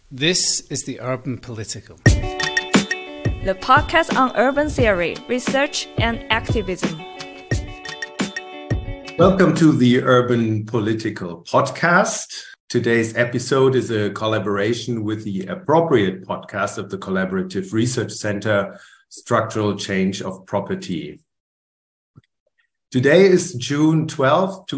This is the Urban Political, the podcast on urban theory, research, and activism. Welcome to the Urban Political podcast. Today's episode is a collaboration with the Appropriate podcast of the Collaborative Research Center, Structural Change of Property. Today is June 12,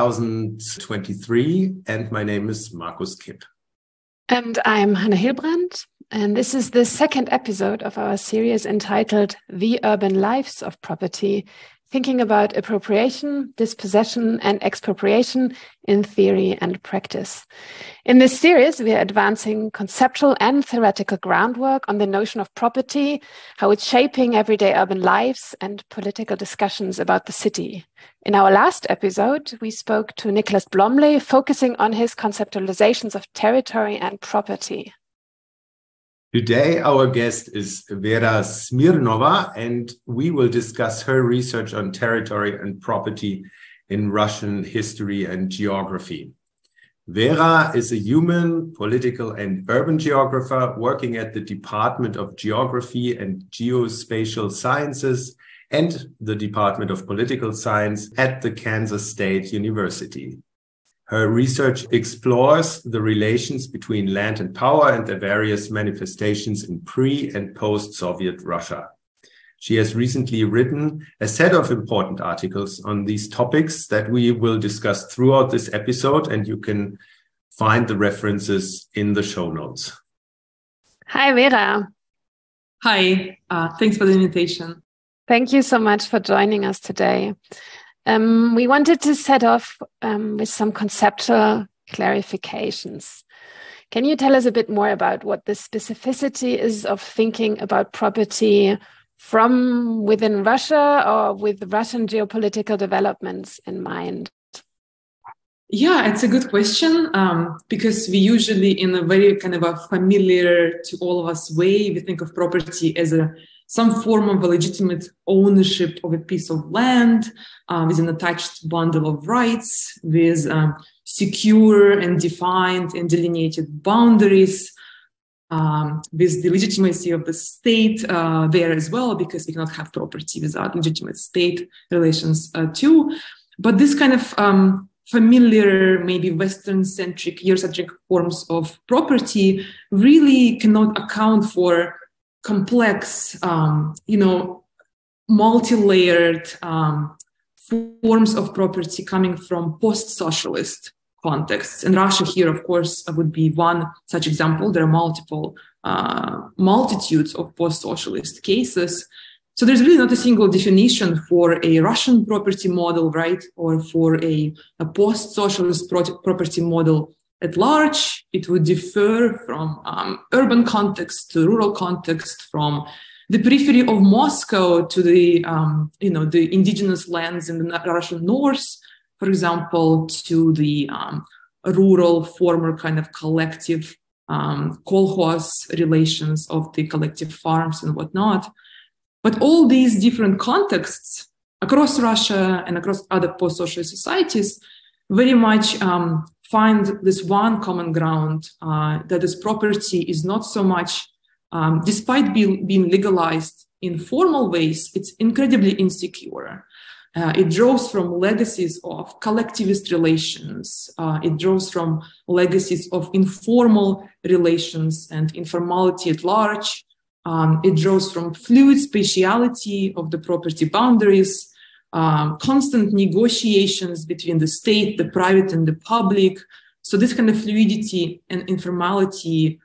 2023, and my name is Markus Kipp. And I'm Hannah Hilbrand, and this is the second episode of our series entitled The Urban Lives of Property, thinking about appropriation, dispossession, and expropriation in theory and practice. In this series, we are advancing conceptual and theoretical groundwork on the notion of property, how it's shaping everyday urban lives, and political discussions about the city. In our last episode, we spoke to Niklas Blomley, focusing on his conceptualizations of territory and property. Today, our guest is Vera Smirnova, and we will discuss her research on territory and property in Russian history and geography. Vera is a human, political, and urban geographer working at the Department of Geography and Geospatial Sciences and the Department of Political Science at the Kansas State University. Her research explores the relations between land and power and their various manifestations in pre- and post-Soviet Russia. She has recently written a set of important articles on these topics that we will discuss throughout this episode, and you can find the references in the show notes. Hi, Vera. Hi, thanks for the invitation. Thank you so much for joining us today. We wanted to set off with some conceptual clarifications. Can you tell us a bit more about what the specificity is of thinking about property from within Russia or with Russian geopolitical developments in mind? Yeah, it's a good question because we usually, in a very kind of a familiar to all of us way, we think of property as some form of a legitimate ownership of a piece of land with an attached bundle of rights, with secure and defined and delineated boundaries, with the legitimacy of the state there as well, because we cannot have property without legitimate state relations too. But this kind of familiar, maybe Western-centric, Eurocentric forms of property really cannot account for complex, multi-layered forms of property coming from post-socialist contexts. And Russia here, of course, would be one such example. There are multiple multitudes of post-socialist cases. So there's really not a single definition for a Russian property model, right? Or for a post-socialist property model at large. It would differ from urban context to rural context, from the periphery of Moscow to the indigenous lands in the Russian north, for example, to the rural former kind of collective kolkhoz relations of the collective farms and whatnot. But all these different contexts across Russia and across other post-socialist societies very much find this one common ground, that this property is not so much, despite being legalized in formal ways, it's incredibly insecure. It draws from legacies of collectivist relations. It draws from legacies of informal relations and informality at large. It draws from fluid spatiality of the property boundaries, constant negotiations between the state, the private, and the public. So this kind of fluidity and informality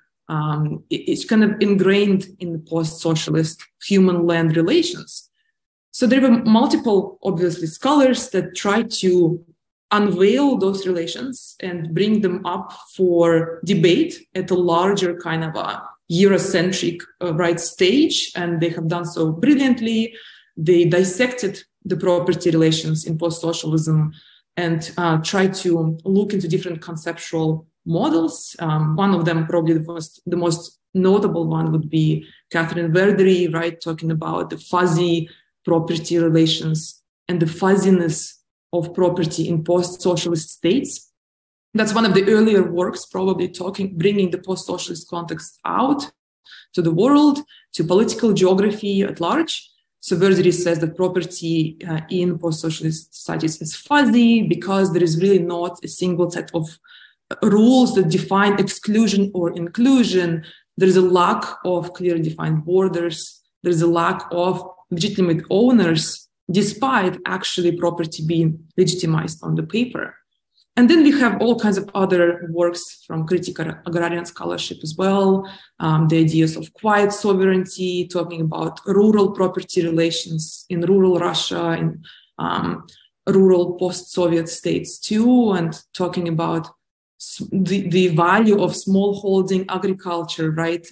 is kind of ingrained in the post-socialist human-land relations. So there were multiple, obviously, scholars that try to unveil those relations and bring them up for debate at a larger kind of a Eurocentric stage, and they have done so brilliantly. They dissected the property relations in post-socialism and try to look into different conceptual models. One of them, probably the most notable one, would be Catherine Verdery, right, talking about the fuzzy property relations and the fuzziness of property in post-socialist states. That's one of the earlier works, probably bringing the post-socialist context out to the world, to political geography at large. So Verdery says that property in post-socialist societies is fuzzy because there is really not a single set of rules that define exclusion or inclusion. There is a lack of clearly defined borders. There is a lack of legitimate owners, despite actually property being legitimized on the paper. And then we have all kinds of other works from critical agrarian scholarship as well. The ideas of quiet sovereignty, talking about rural property relations in rural Russia, in rural post-Soviet states too, and talking about the value of smallholding agriculture, right?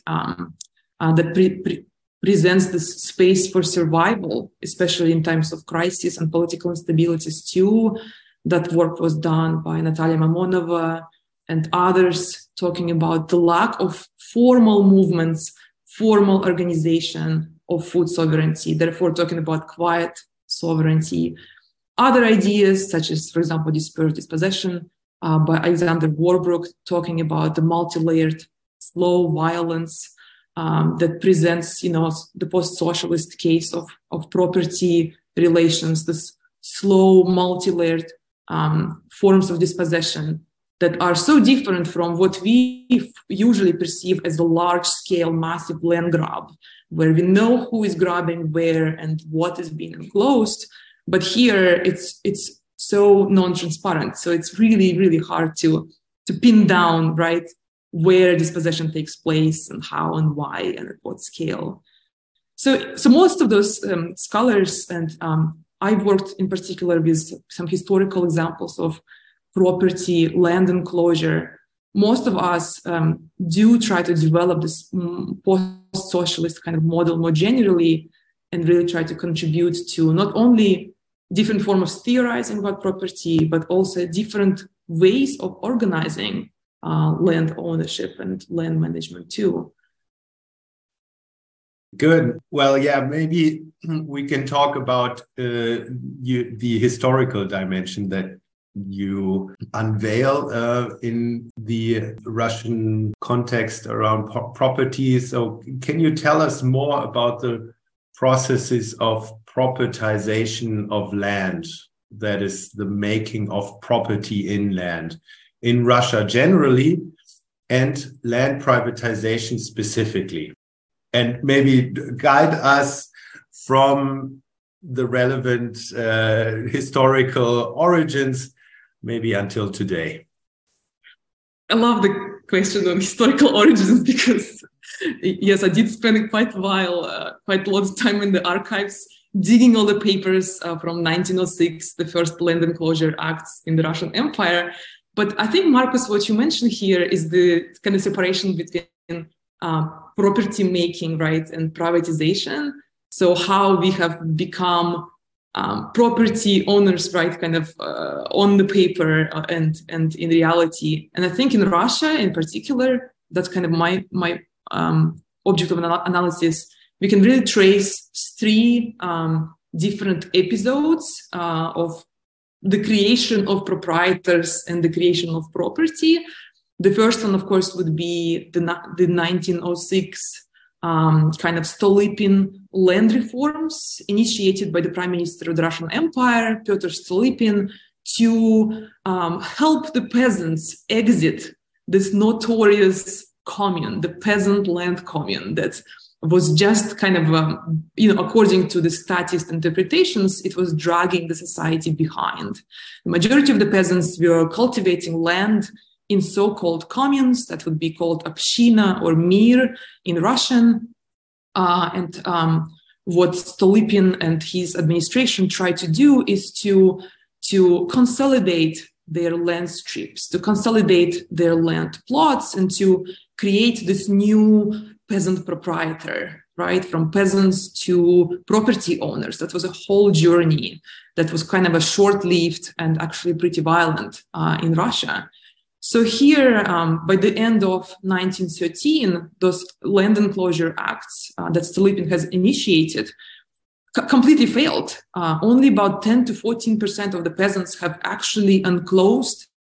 That presents this space for survival, especially in times of crisis and political instabilities too. That work was done by Natalia Mamonova and others, talking about the lack of formal movements, formal organization of food sovereignty, therefore talking about quiet sovereignty. Other ideas, such as, for example, dispersed dispossession by Alexander Warburg, talking about the multi-layered slow violence that presents, the post-socialist case of property relations, this slow, multi-layered forms of dispossession that are so different from what we usually perceive as a large-scale, massive land grab, where we know who is grabbing where and what is being enclosed. But here, it's so non-transparent. So it's really, really hard to pin down, right, where dispossession takes place and how and why and at what scale. So most of those scholars, and I've worked in particular with some historical examples of property, land enclosure. Most of us do try to develop this post-socialist kind of model more generally and really try to contribute to not only different forms of theorizing about property, but also different ways of organizing land ownership and land management too. Good. Well, yeah, maybe we can talk about the historical dimension that you unveil in the Russian context around property. So can you tell us more about the processes of propertization of land, that is the making of property in land, in Russia generally, and land privatization specifically? And maybe guide us from the relevant historical origins, maybe until today. I love the question on historical origins because, yes, I did spend quite a lot of time in the archives, digging all the papers from 1906, the first land enclosure acts in the Russian Empire. But I think, Marcus, what you mentioned here is the kind of separation between property making, right, and privatization. So how we have become property owners, right, kind of on the paper and in reality. And I think in Russia in particular, that's kind of my object of analysis. We can really trace three different episodes of the creation of proprietors and the creation of property. The first one, of course, would be the 1906 kind of Stolypin land reforms initiated by the Prime Minister of the Russian Empire, Pyotr Stolypin, to help the peasants exit this notorious commune, the peasant land commune that was just kind of, according to the statist interpretations, it was dragging the society behind. The majority of the peasants were cultivating land in so-called communes that would be called община or mir in Russian. And what Stolypin and his administration tried to do is to consolidate their land strips, to consolidate their land plots, and to create this new peasant proprietor, right? From peasants to property owners. That was a whole journey that was kind of a short-lived and actually pretty violent in Russia. So here, by the end of 1913, those land enclosure acts that Stolypin has initiated completely failed. Only about 10 to 14% of the peasants have actually enclosed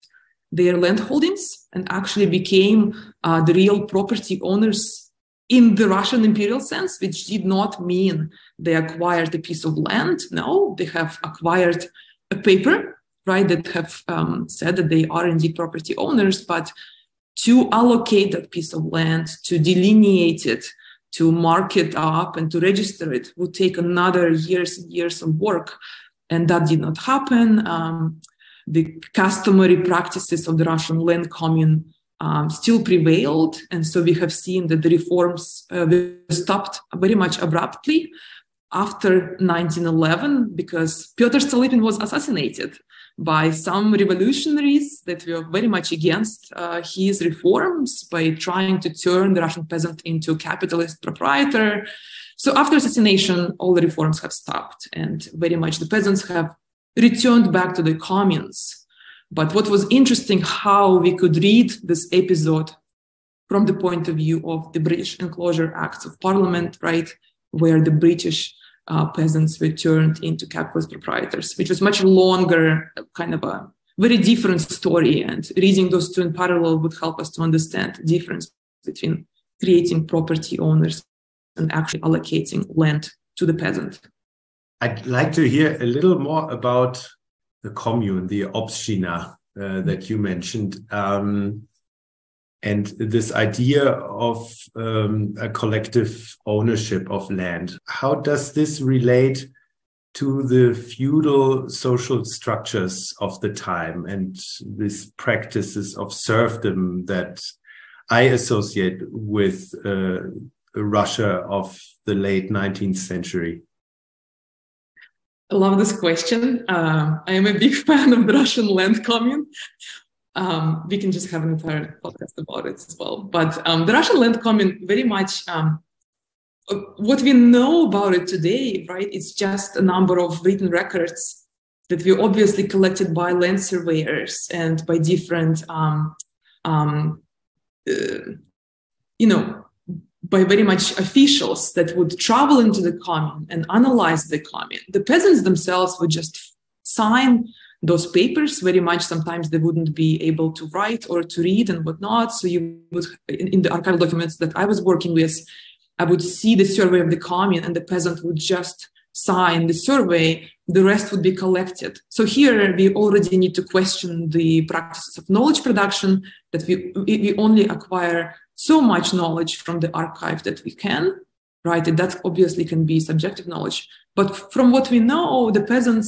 their land holdings and actually became the real property owners in the Russian imperial sense, which did not mean they acquired a piece of land. No, they have acquired a paper, right, that have said that they are indeed property owners, but to allocate that piece of land, to delineate it, to mark it up and to register it would take another years and years of work. And that did not happen. The customary practices of the Russian land commune still prevailed. And so we have seen that the reforms were stopped very much abruptly after 1911, because Pyotr Stolypin was assassinated by some revolutionaries that were very much against his reforms by trying to turn the Russian peasant into a capitalist proprietor. So after assassination, all the reforms have stopped and very much the peasants have returned back to the communes. But what was interesting, how we could read this episode from the point of view of the British Enclosure Acts of Parliament, right, where the British peasants were turned into capitalist proprietors, which was much longer, kind of a very different story. And reading those two in parallel would help us to understand the difference between creating property owners and actually allocating land to the peasant. I'd like to hear a little more about the commune, the Obshchina that you mentioned, and this idea of a collective ownership of land. How does this relate to the feudal social structures of the time and these practices of serfdom that I associate with Russia of the late 19th century? I love this question. I am a big fan of the Russian land commune. We can just have an entire podcast about it as well. But the Russian land commune, very much what we know about it today, right? It's just a number of written records that were obviously collected by land surveyors and by different, by very much officials that would travel into the commune and analyze the commune. The peasants themselves would just sign those papers. Very much sometimes they wouldn't be able to write or to read and whatnot. So you would, in the archival documents that I was working with, I would see the survey of the commune and the peasant would just sign the survey. The rest would be collected. So here we already need to question the practices of knowledge production, that we only acquire so much knowledge from the archive that we can, right? And that obviously can be subjective knowledge. But from what we know, the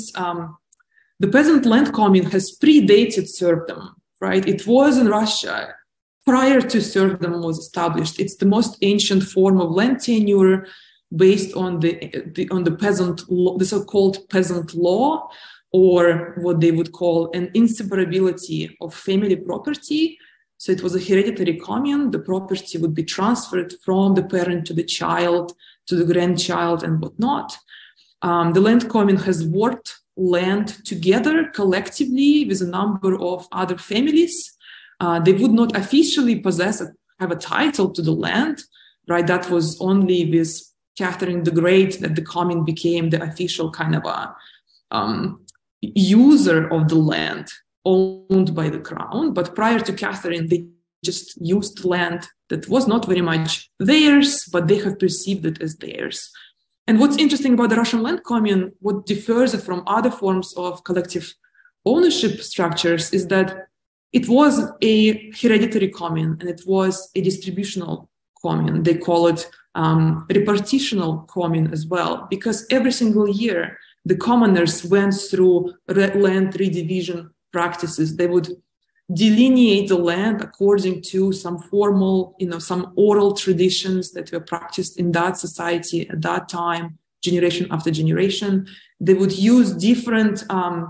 peasant land commune has predated serfdom, right? It was in Russia prior to serfdom was established. It's the most ancient form of land tenure based on the peasant law, the so-called peasant law, or what they would call an inseparability of family property. So it was a hereditary commune. The property would be transferred from the parent to the child, to the grandchild, and whatnot. The land commune has worked land together collectively with a number of other families. They would not officially have a title to the land, right? That was only with Catherine the Great that the commune became the official kind of a user of the land owned by the crown. But prior to Catherine, they just used land that was not very much theirs, but they have perceived it as theirs. And what's interesting about the Russian land commune, what differs it from other forms of collective ownership structures, is that it was a hereditary commune and it was a distributional commune. They call it repartitional commune as well, because every single year the commoners went through land redivision practices. They would delineate the land according to some formal, some oral traditions that were practiced in that society at that time, generation after generation. They would use different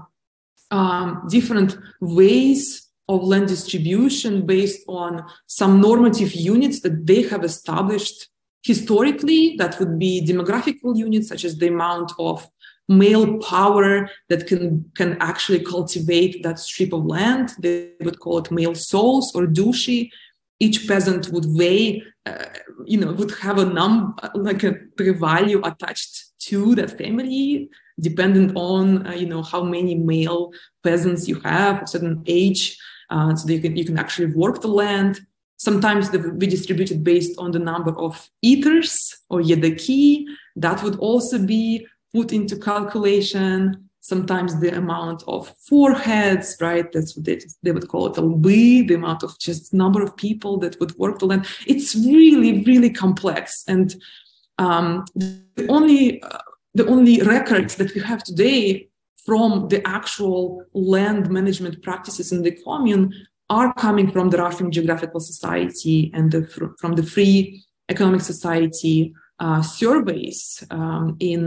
ways of land distribution based on some normative units that they have established historically. That would be demographical units, such as the amount of male power that can actually cultivate that strip of land. They would call it male souls or dushi. Each peasant would weigh, would have a number, like a value attached to that family, dependent on, how many male peasants you have, a certain age. so that you can actually work the land. Sometimes they would be distributed based on the number of acres or yedaki. That would also be put into calculation. Sometimes the amount of foreheads, right? That's what they would call it, the amount of just number of people that would work the land. It's really, really complex. And the only records that we have today from the actual land management practices in the commune are coming from the Russian Geographical Society and from the Free Economic Society surveys in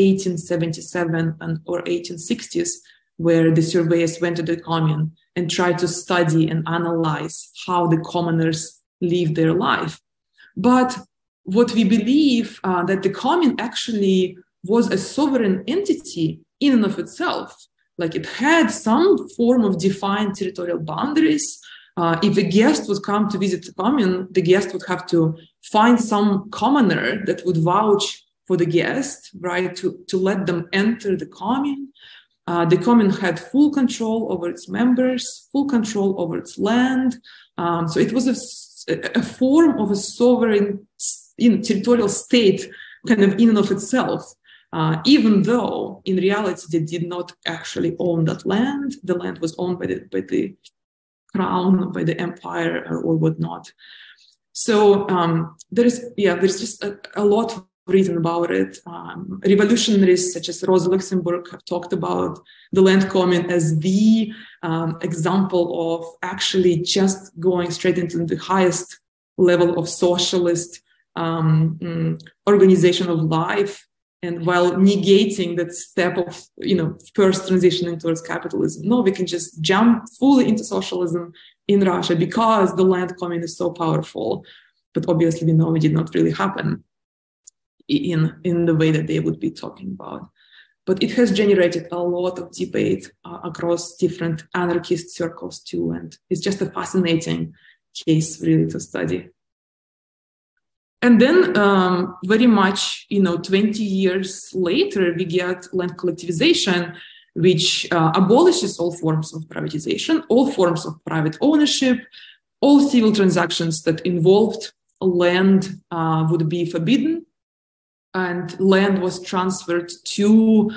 1877 or 1860s, where the surveyors went to the commune and tried to study and analyze how the commoners live their life. But what we believe that the commune actually was a sovereign entity in and of itself. Like it had some form of defined territorial boundaries. If a guest would come to visit the commune, the guest would have to find some commoner that would vouch for the guest, right, to let them enter the commune. The commune had full control over its members, full control over its land. So it was a form of a sovereign territorial state kind of in and of itself. Even though in reality they did not actually own that land. The land was owned by the crown, by the empire or whatnot. So there's just a lot of reason about it. Revolutionaries such as Rosa Luxemburg have talked about the land commune as the example of actually just going straight into the highest level of socialist organization of life, and while negating that step of, first transitioning towards capitalism. No, we can just jump fully into socialism in Russia because the land commune is so powerful. But obviously we know it did not really happen in the way that they would be talking about. But it has generated a lot of debate across different anarchist circles too. And it's just a fascinating case really to study. And then very much, 20 years later, we get land collectivization, which abolishes all forms of privatization, all forms of private ownership, all civil transactions that involved land would be forbidden. And land was transferred to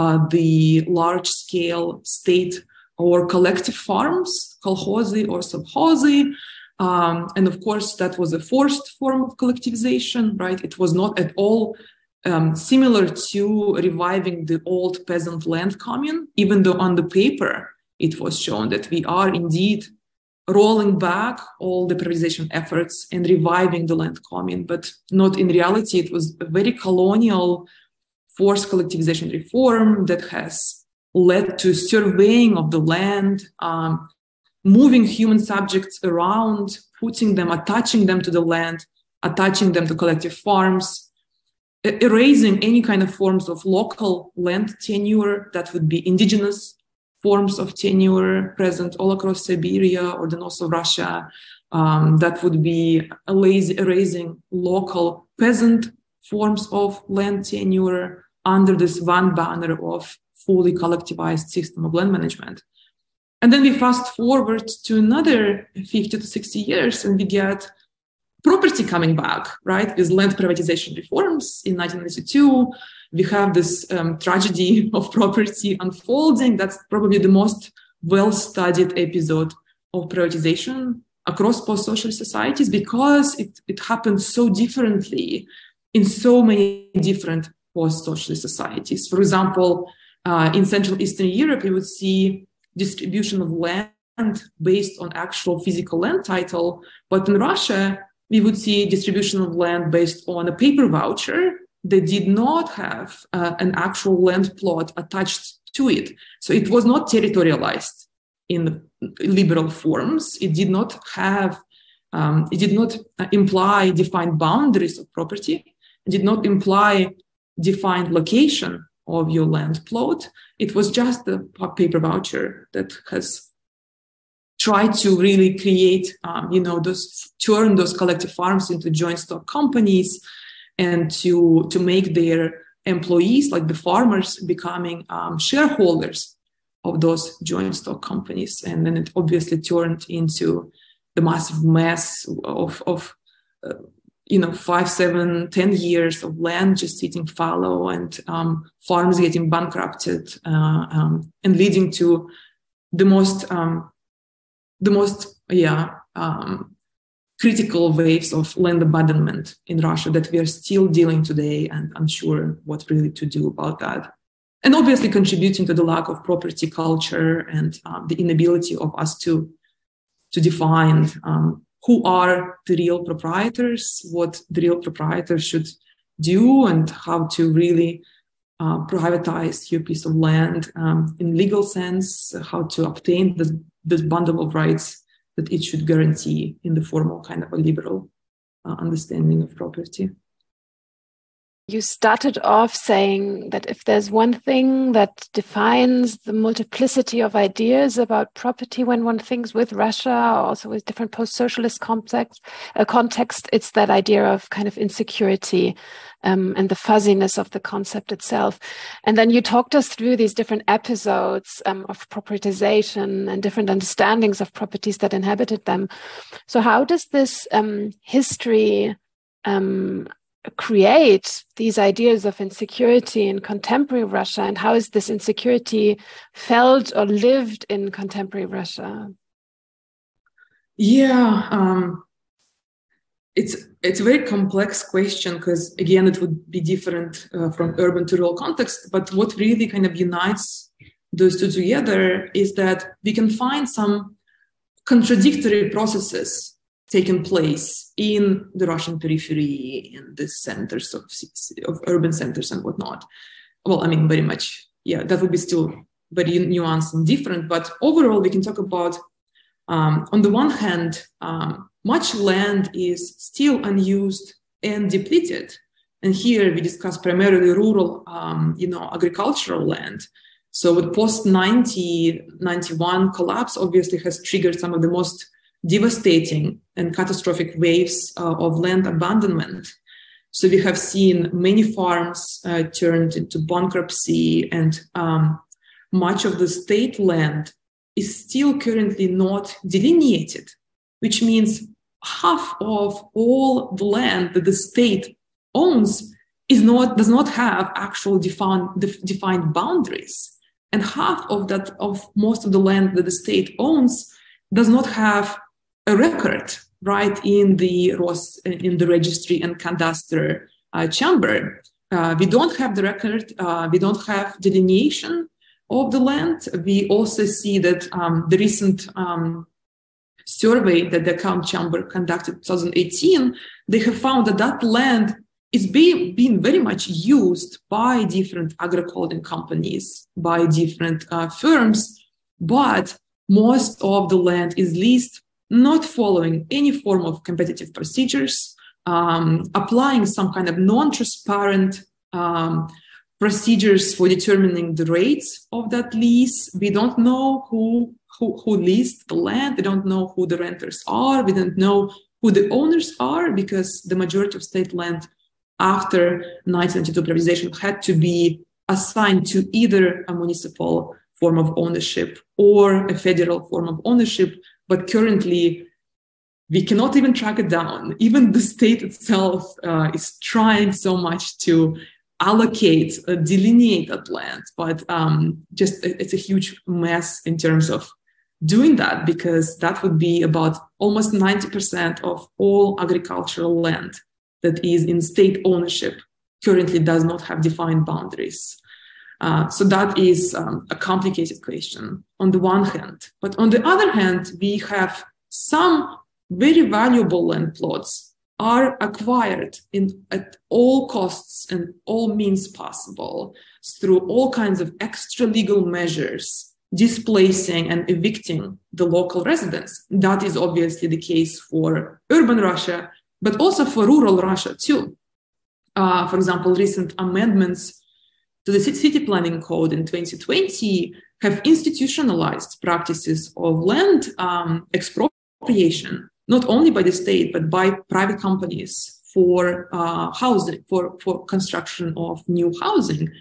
the large-scale state or collective farms, kolkhozy or sovkhozy. And of course, that was a forced form of collectivization, right? It was not at all similar to reviving the old peasant land commune, even though on the paper it was shown that we are indeed rolling back all the privatization efforts and reviving the land commune, but not in reality. It was a very colonial forced collectivization reform that has led to surveying of the land, moving human subjects around, attaching them to the land, attaching them to collective farms, erasing any kind of forms of local land tenure that would be indigenous forms of tenure present all across Siberia or the north of Russia. That would be erasing local peasant forms of land tenure under this one banner of fully collectivized system of land management. And then we fast forward to another 50 to 60 years and we get property coming back, right? With land privatization reforms in 1992. We have this tragedy of property unfolding. That's probably the most well-studied episode of privatization across post-social societies because it happened so differently in so many different post-socialist societies. For example, in Central Eastern Europe, you would see distribution of land based on actual physical land title. But in Russia, we would see distribution of land based on a paper voucher that did not have an actual land plot attached to it. So it was not territorialized in the liberal forms. It did not imply defined boundaries of property. It did not imply defined location of your land plot. It was just a paper voucher that has tried to really create, turn those collective farms into joint stock companies and to make their employees, like the farmers, becoming shareholders of those joint stock companies. And then it obviously turned into the massive mess of 5, 7, 10 years of land just sitting fallow, and farms getting bankrupted, and leading to the most critical waves of land abandonment in Russia that we are still dealing today, and unsure what really to do about that. And obviously contributing to the lack of property culture and the inability of us to define who are the real proprietors, what the real proprietors should do, and how to really privatize your piece of land in legal sense, how to obtain this bundle of rights that it should guarantee in the formal kind of a liberal understanding of property. You started off saying that if there's one thing that defines the multiplicity of ideas about property when one thinks with Russia, also with different post-socialist context, it's that idea of kind of insecurity and the fuzziness of the concept itself. And then you talked us through these different episodes of proprietization and different understandings of properties that inhabited them. So how does this history create these ideas of insecurity in contemporary Russia, and how is this insecurity felt or lived in contemporary Russia? Yeah, it's a very complex question, because again, it would be different from urban to rural context. But what really kind of unites those two together is that we can find some contradictory processes taken place in the Russian periphery, in the centers of urban centers and whatnot. Well, I mean, very much, yeah, that would be still very nuanced and different. But overall, we can talk about, on the one hand, much land is still unused and depleted. And here we discuss primarily rural, agricultural land. So with post-91 collapse obviously has triggered some of the most devastating and catastrophic waves of land abandonment. So we have seen many farms turned into bankruptcy, and much of the state land is still currently not delineated, which means half of all the land that the state owns does not have actual defined boundaries, and half of most of the land that the state owns does not have a record, right, in the registry and cadastre chamber. We don't have the record. We don't have delineation of the land. We also see that the recent survey that the account chamber conducted in 2018, they have found that land is being very much used by different agricultural companies, by different firms, but most of the land is leased not following any form of competitive procedures, applying some kind of non-transparent procedures for determining the rates of that lease. We don't know who leased the land. We don't know who the renters are. We don't know who the owners are, because the majority of state land after 1992 privatization had to be assigned to either a municipal form of ownership or a federal form of ownership. But currently, we cannot even track it down. Even the state itself is trying so much to allocate, delineate that land. But it's a huge mess in terms of doing that, because that would be about almost 90% of all agricultural land that is in state ownership currently does not have defined boundaries. So that is a complicated question on the one hand. But on the other hand, we have some very valuable land plots are acquired at all costs and all means possible through all kinds of extra legal measures, displacing and evicting the local residents. That is obviously the case for urban Russia, but also for rural Russia too. For example, recent amendments to the city planning code in 2020 have institutionalized practices of land expropriation, not only by the state, but by private companies for housing, for construction of new housing.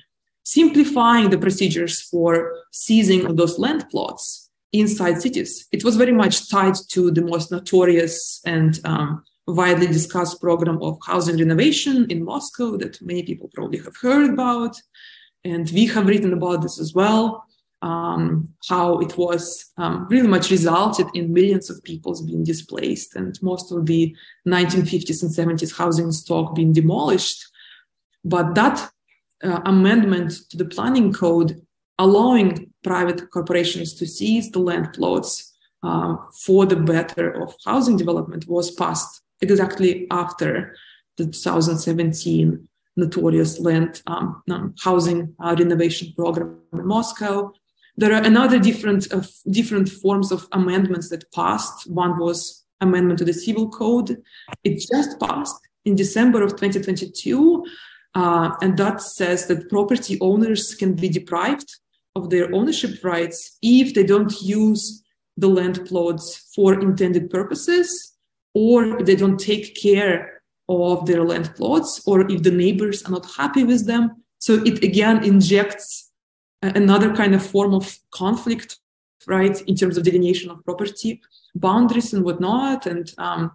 simplifying the procedures for seizing of those land plots inside cities. It was very much tied to the most notorious and widely discussed program of housing renovation in Moscow that many people probably have heard about. And we have written about this as well, how it was really much resulted in millions of people being displaced and most of the 1950s and 70s housing stock being demolished. But that amendment to the planning code allowing private corporations to seize the land plots for the better of housing development was passed exactly after the 2017 notorious land housing renovation program in Moscow. There are another different forms of amendments that passed. One was amendment to the civil code. It just passed in December of 2022. And that says that property owners can be deprived of their ownership rights if they don't use the land plots for intended purposes, or if they don't take care of their land plots, or if the neighbors are not happy with them. So it again injects another kind of form of conflict, right, in terms of delineation of property boundaries and whatnot, and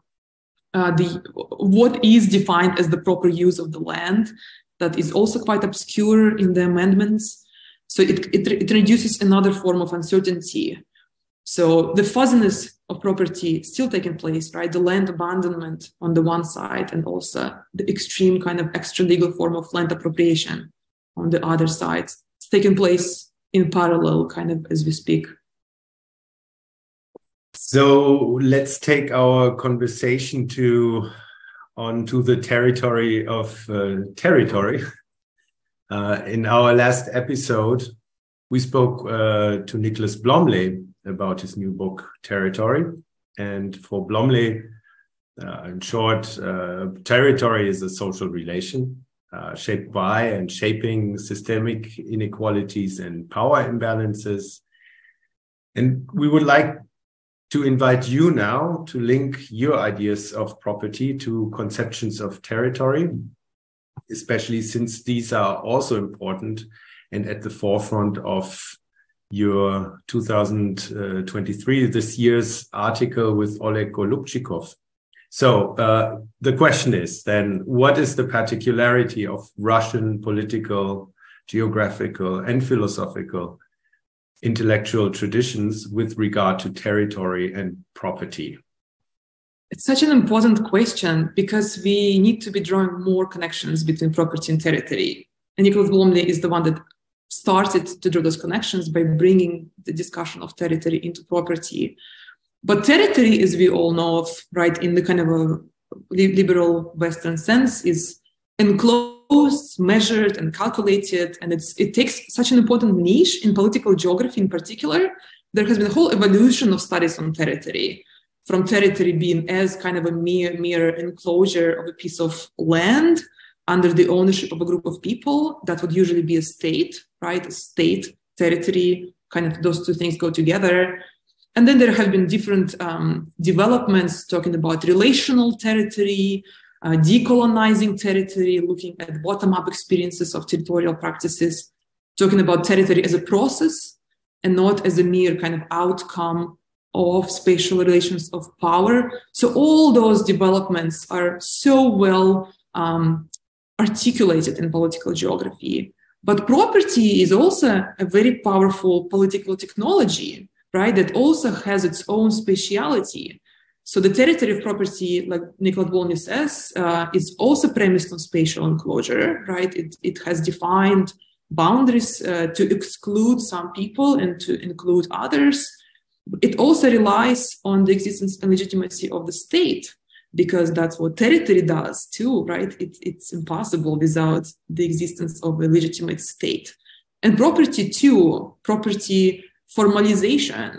what is defined as the proper use of the land, that is also quite obscure in the amendments. So it introduces another form of uncertainty. So the fuzziness of property still taking place, right? The land abandonment on the one side, and also the extreme kind of extra legal form of land appropriation on the other side. It's taking place in parallel kind of as we speak. So let's take our conversation onto the territory of territory. In our last episode, we spoke to Niklas Blomley about his new book, Territory. And for Blomley, in short, territory is a social relation shaped by and shaping systemic inequalities and power imbalances. And we would like to invite you now to link your ideas of property to conceptions of territory, especially since these are also important and at the forefront of your 2023, this year's article with Oleg Golubchikov. So the question is then, what is the particularity of Russian political, geographical, and philosophical intellectual traditions with regard to territory and property? It's such an important question because we need to be drawing more connections between property and territory. And Niklas Blomley is the one that started to draw those connections by bringing the discussion of territory into property. But territory, as we all know of, right, in the kind of a liberal Western sense, is enclosed, measured, and calculated. And it takes such an important niche in political geography in particular. There has been a whole evolution of studies on territory, from territory being as kind of a mere enclosure of a piece of land under the ownership of a group of people. That would usually be a state, right? A state, territory, kind of those two things go together. And then there have been different developments talking about relational territory, decolonizing territory, looking at bottom-up experiences of territorial practices, talking about territory as a process and not as a mere kind of outcome of spatial relations of power. So all those developments are so well articulated in political geography. But property is also a very powerful political technology, right, that also has its own spatiality. So the territory of property, like Niklas Blomley says, is also premised on spatial enclosure, right? It has defined boundaries to exclude some people and to include others. It also relies on the existence and legitimacy of the state, because that's what territory does too, right? It's impossible without the existence of a legitimate state. And property too, property formalization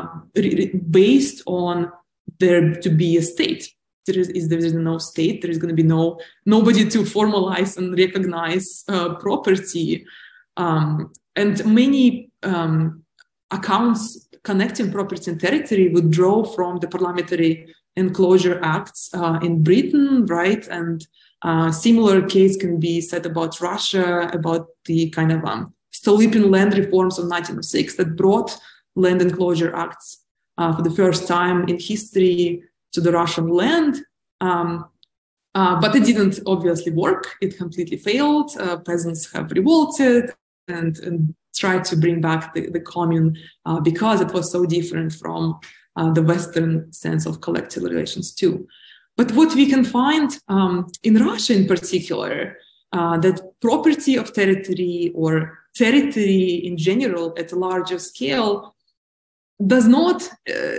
based on there to be a state. There is no state, there is going to be nobody to formalize and recognize property. And many accounts connecting property and territory would draw from the parliamentary enclosure acts in Britain, right? And similar case can be said about Russia, about the kind of Stolypin land reforms of 1906 that brought land enclosure acts for the first time in history to the Russian land. But it didn't obviously work. It completely failed. Peasants have revolted and tried to bring back the commune because it was so different from the Western sense of collective relations too. But what we can find in Russia in particular, that property of territory or territory in general at a larger scale does not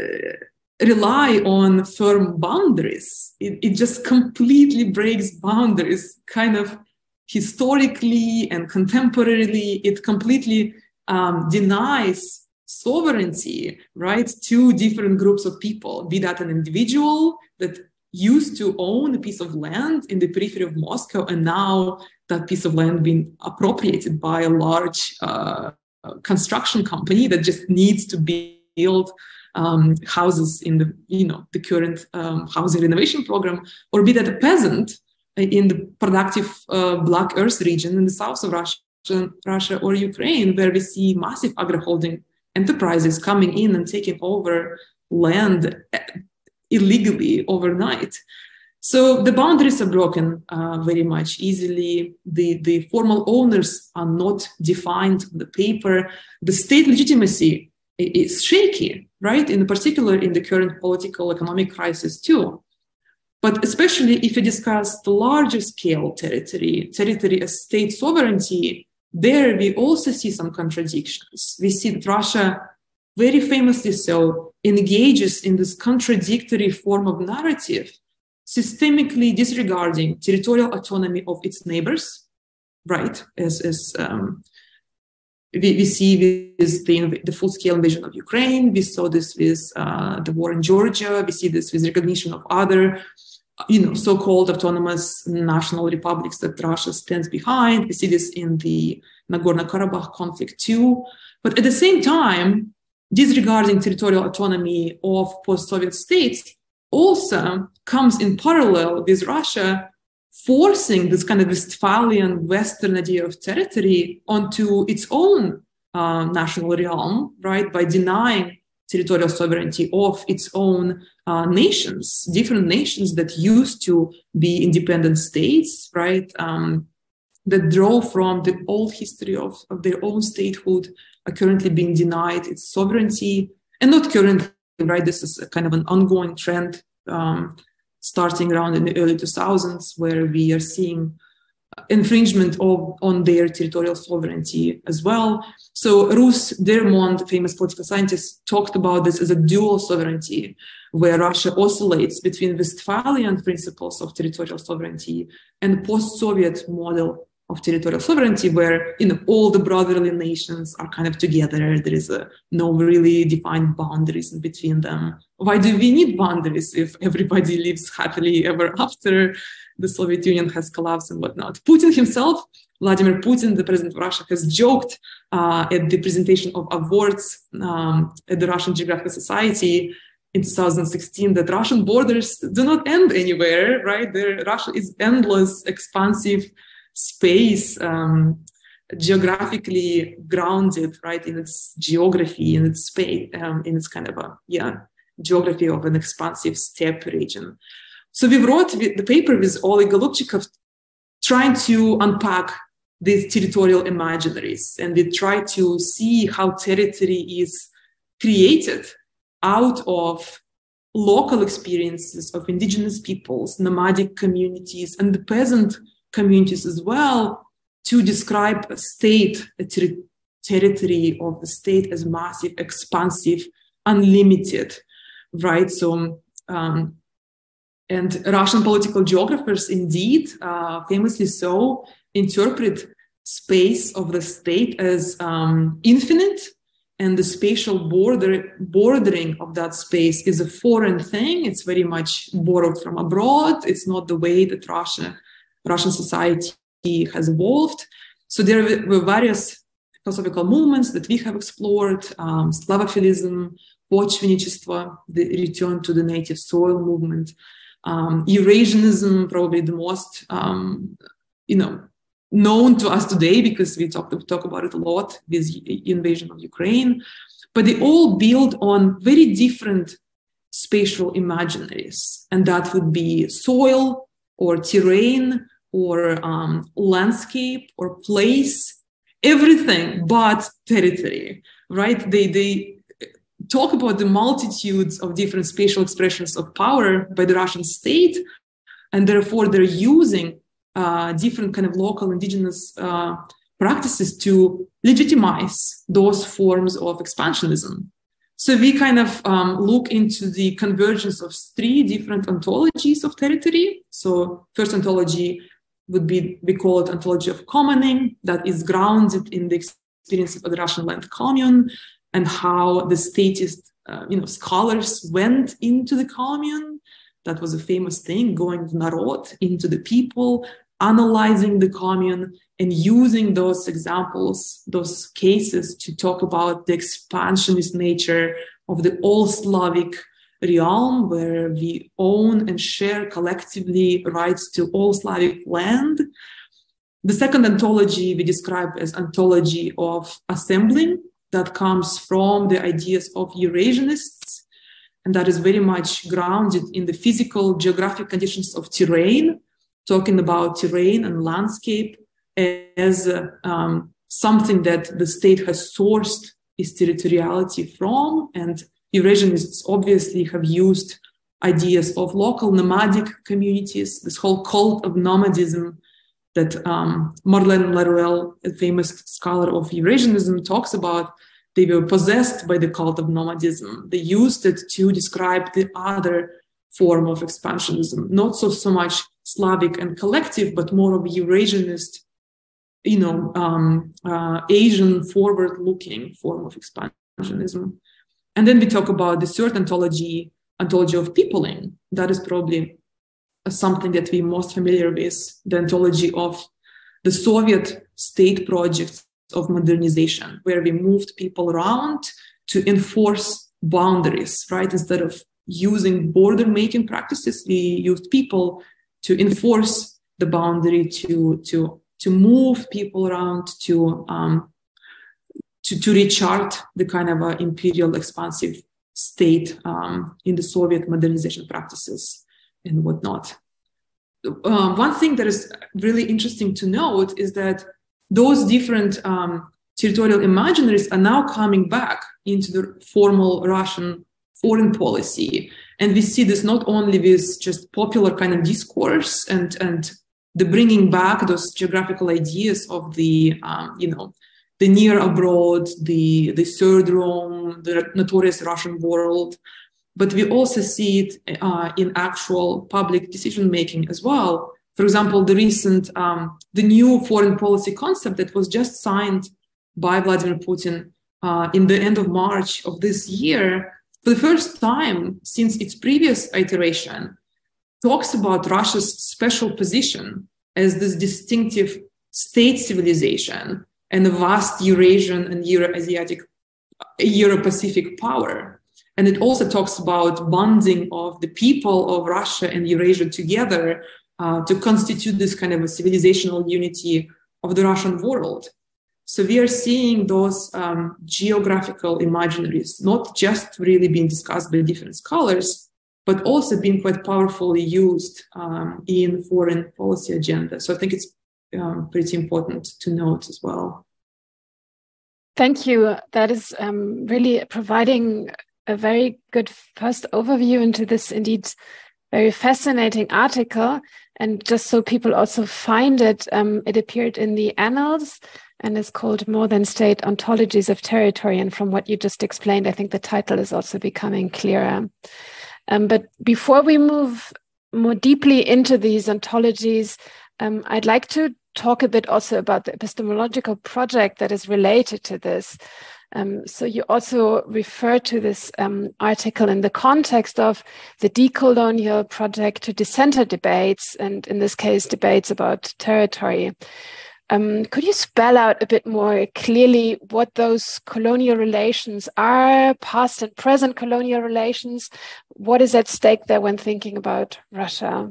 rely on firm boundaries. It just completely breaks boundaries, kind of historically and contemporarily. It completely denies sovereignty, right, to different groups of people, be that an individual that used to own a piece of land in the periphery of Moscow, and now that piece of land being appropriated by a large construction company that just needs to build houses in the current housing renovation program, or be that a peasant in the productive Black Earth region in the south of Russia or Ukraine, where we see massive agri-holding enterprises coming in and taking over land illegally overnight. So the boundaries are broken very much easily. The formal owners are not defined on the paper. The state legitimacy is shaky, right? In particular, in the current political economic crisis too. But especially if you discuss the larger scale territory as state sovereignty, there we also see some contradictions. We see that Russia, very famously so, engages in this contradictory form of narrative, systemically disregarding territorial autonomy of its neighbors, right? As we see with the full-scale invasion of Ukraine. We saw this with the war in Georgia. We see this with recognition of other, so-called autonomous national republics that Russia stands behind. We see this in the Nagorno-Karabakh conflict too. But at the same time, disregarding territorial autonomy of post-Soviet states also comes in parallel with Russia forcing this kind of Westphalian Western idea of territory onto its own national realm, right, by denying territorial sovereignty of its own nations, different nations that used to be independent states, right, that draw from the old history of their own statehood, are currently being denied its sovereignty. And not currently, right, this is a kind of an ongoing trend starting around in the early 2000s, where we are seeing infringement on their territorial sovereignty as well. So Rus Dermont, famous political scientist, talked about this as a dual sovereignty, where Russia oscillates between Westphalian principles of territorial sovereignty and post-Soviet model of territorial sovereignty, where all the brotherly nations are kind of together. There is no really defined boundaries in between them. Why do we need boundaries if everybody lives happily ever after the Soviet Union has collapsed and whatnot? Putin himself, Vladimir Putin, the president of Russia, has joked at the presentation of awards at the Russian Geographical Society in 2016 that Russian borders do not end anywhere, right? Russia is endless, expansive space, geographically grounded, right, in its geography, in its space, in its kind of geography of an expansive steppe region. So we wrote the paper with Oleg Golubchikov, trying to unpack these territorial imaginaries, and we try to see how territory is created out of local experiences of indigenous peoples, nomadic communities, and the peasant communities as well, to describe a state, a territory of the state as massive, expansive, unlimited, right? So, and Russian political geographers indeed, famously so, interpret space of the state as infinite, and the spatial bordering of that space is a foreign thing. It's very much borrowed from abroad. It's not the way that Russian society has evolved. So there were various philosophical movements that we have explored, Slavophilism, Pochvenichestvo, the return to the native soil movement, Eurasianism, probably the most, known to us today because we talk about it a lot with invasion of Ukraine, but they all build on very different spatial imaginaries, and that would be soil or terrain or landscape or place, everything but territory, right? They talk about the multitudes of different spatial expressions of power by the Russian state, and therefore they're using different kind of local indigenous practices to legitimize those forms of expansionism. So we kind of look into the convergence of three different ontologies of territory. So first ontology would be, we call it ontology of commoning, that is grounded in the experience of the Russian land commune and how the statist, scholars went into the commune. That was a famous thing, going with narod, into the people, analyzing the commune and using those examples, those cases to talk about the expansionist nature of the all-Slavic realm where we own and share collectively rights to all Slavic land. The second ontology we describe as ontology of assembling, that comes from the ideas of Eurasianists, and that is very much grounded in the physical geographic conditions of terrain, talking about terrain and landscape as something that the state has sourced its territoriality from. And Eurasianists obviously have used ideas of local nomadic communities, this whole cult of nomadism that Marlène Laruelle, a famous scholar of Eurasianism, talks about. They were possessed by the cult of nomadism. They used it to describe the other form of expansionism, not so much Slavic and collective, but more of Eurasianist, Asian forward-looking form of expansionism. And then we talk about the third ontology of peopling. That is probably something that we're most familiar with, the ontology of the Soviet state projects of modernization, where we moved people around to enforce boundaries, right? Instead of using border-making practices, we used people to enforce the boundary, to move people around, to rechart the kind of imperial expansive state in the Soviet modernization practices and whatnot. One thing that is really interesting to note is that those different territorial imaginaries are now coming back into the formal Russian foreign policy. And we see this not only with just popular kind of discourse and the bringing back those geographical ideas of the near abroad, the third Rome, the notorious Russian world, but we also see it in actual public decision-making as well. For example, the new foreign policy concept that was just signed by Vladimir Putin in the end of March of this year, for the first time since its previous iteration, talks about Russia's special position as this distinctive state civilization and a vast Eurasian and Euro-Asiatic, Euro-Pacific power. And it also talks about bonding of the people of Russia and Eurasia together to constitute this kind of a civilizational unity of the Russian world. So we are seeing those geographical imaginaries not just really being discussed by different scholars, but also being quite powerfully used in foreign policy agenda. So I think it's pretty important to note as well. Thank you. That is really providing a very good first overview into this indeed very fascinating article. And just so people also find it, it appeared in the Annals and is called More Than State Ontologies of Territory. And from what you just explained, I think the title is also becoming clearer. But before we move more deeply into these ontologies, I'd like to talk a bit also about the epistemological project that is related to this. So you also refer to this article in the context of the decolonial project to decenter debates, and in this case, debates about territory. Could you spell out a bit more clearly what those colonial relations are, past and present colonial relations? What is at stake there when thinking about Russia?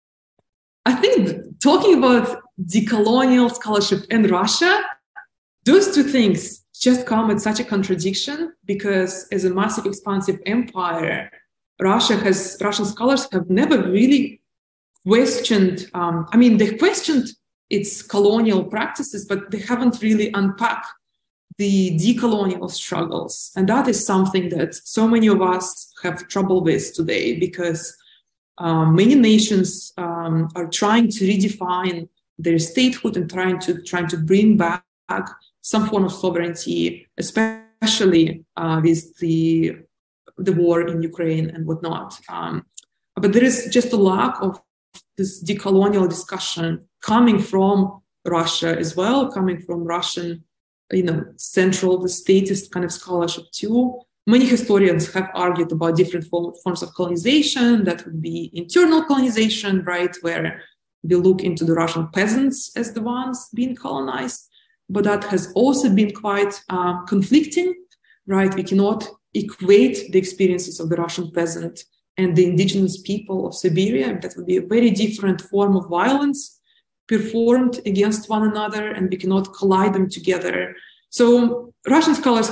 I think talking about decolonial scholarship and Russia, those two things just come at such a contradiction, because as a massive expansive empire, Russian scholars have never really questioned, they questioned its colonial practices, but they haven't really unpacked the decolonial struggles. And that is something that so many of us have trouble with today, because many nations are trying to redefine their statehood and trying to bring back some form of sovereignty, especially with the war in Ukraine and whatnot. But there is just a lack of this decolonial discussion coming from Russia as well, coming from Russian, central, the statist kind of scholarship too. Many historians have argued about different forms of colonization. That would be internal colonization, right, where we look into the Russian peasants as the ones being colonized. But that has also been quite conflicting, right? We cannot equate the experiences of the Russian peasant and the indigenous people of Siberia. That would be a very different form of violence performed against one another, and we cannot collide them together. So Russian scholars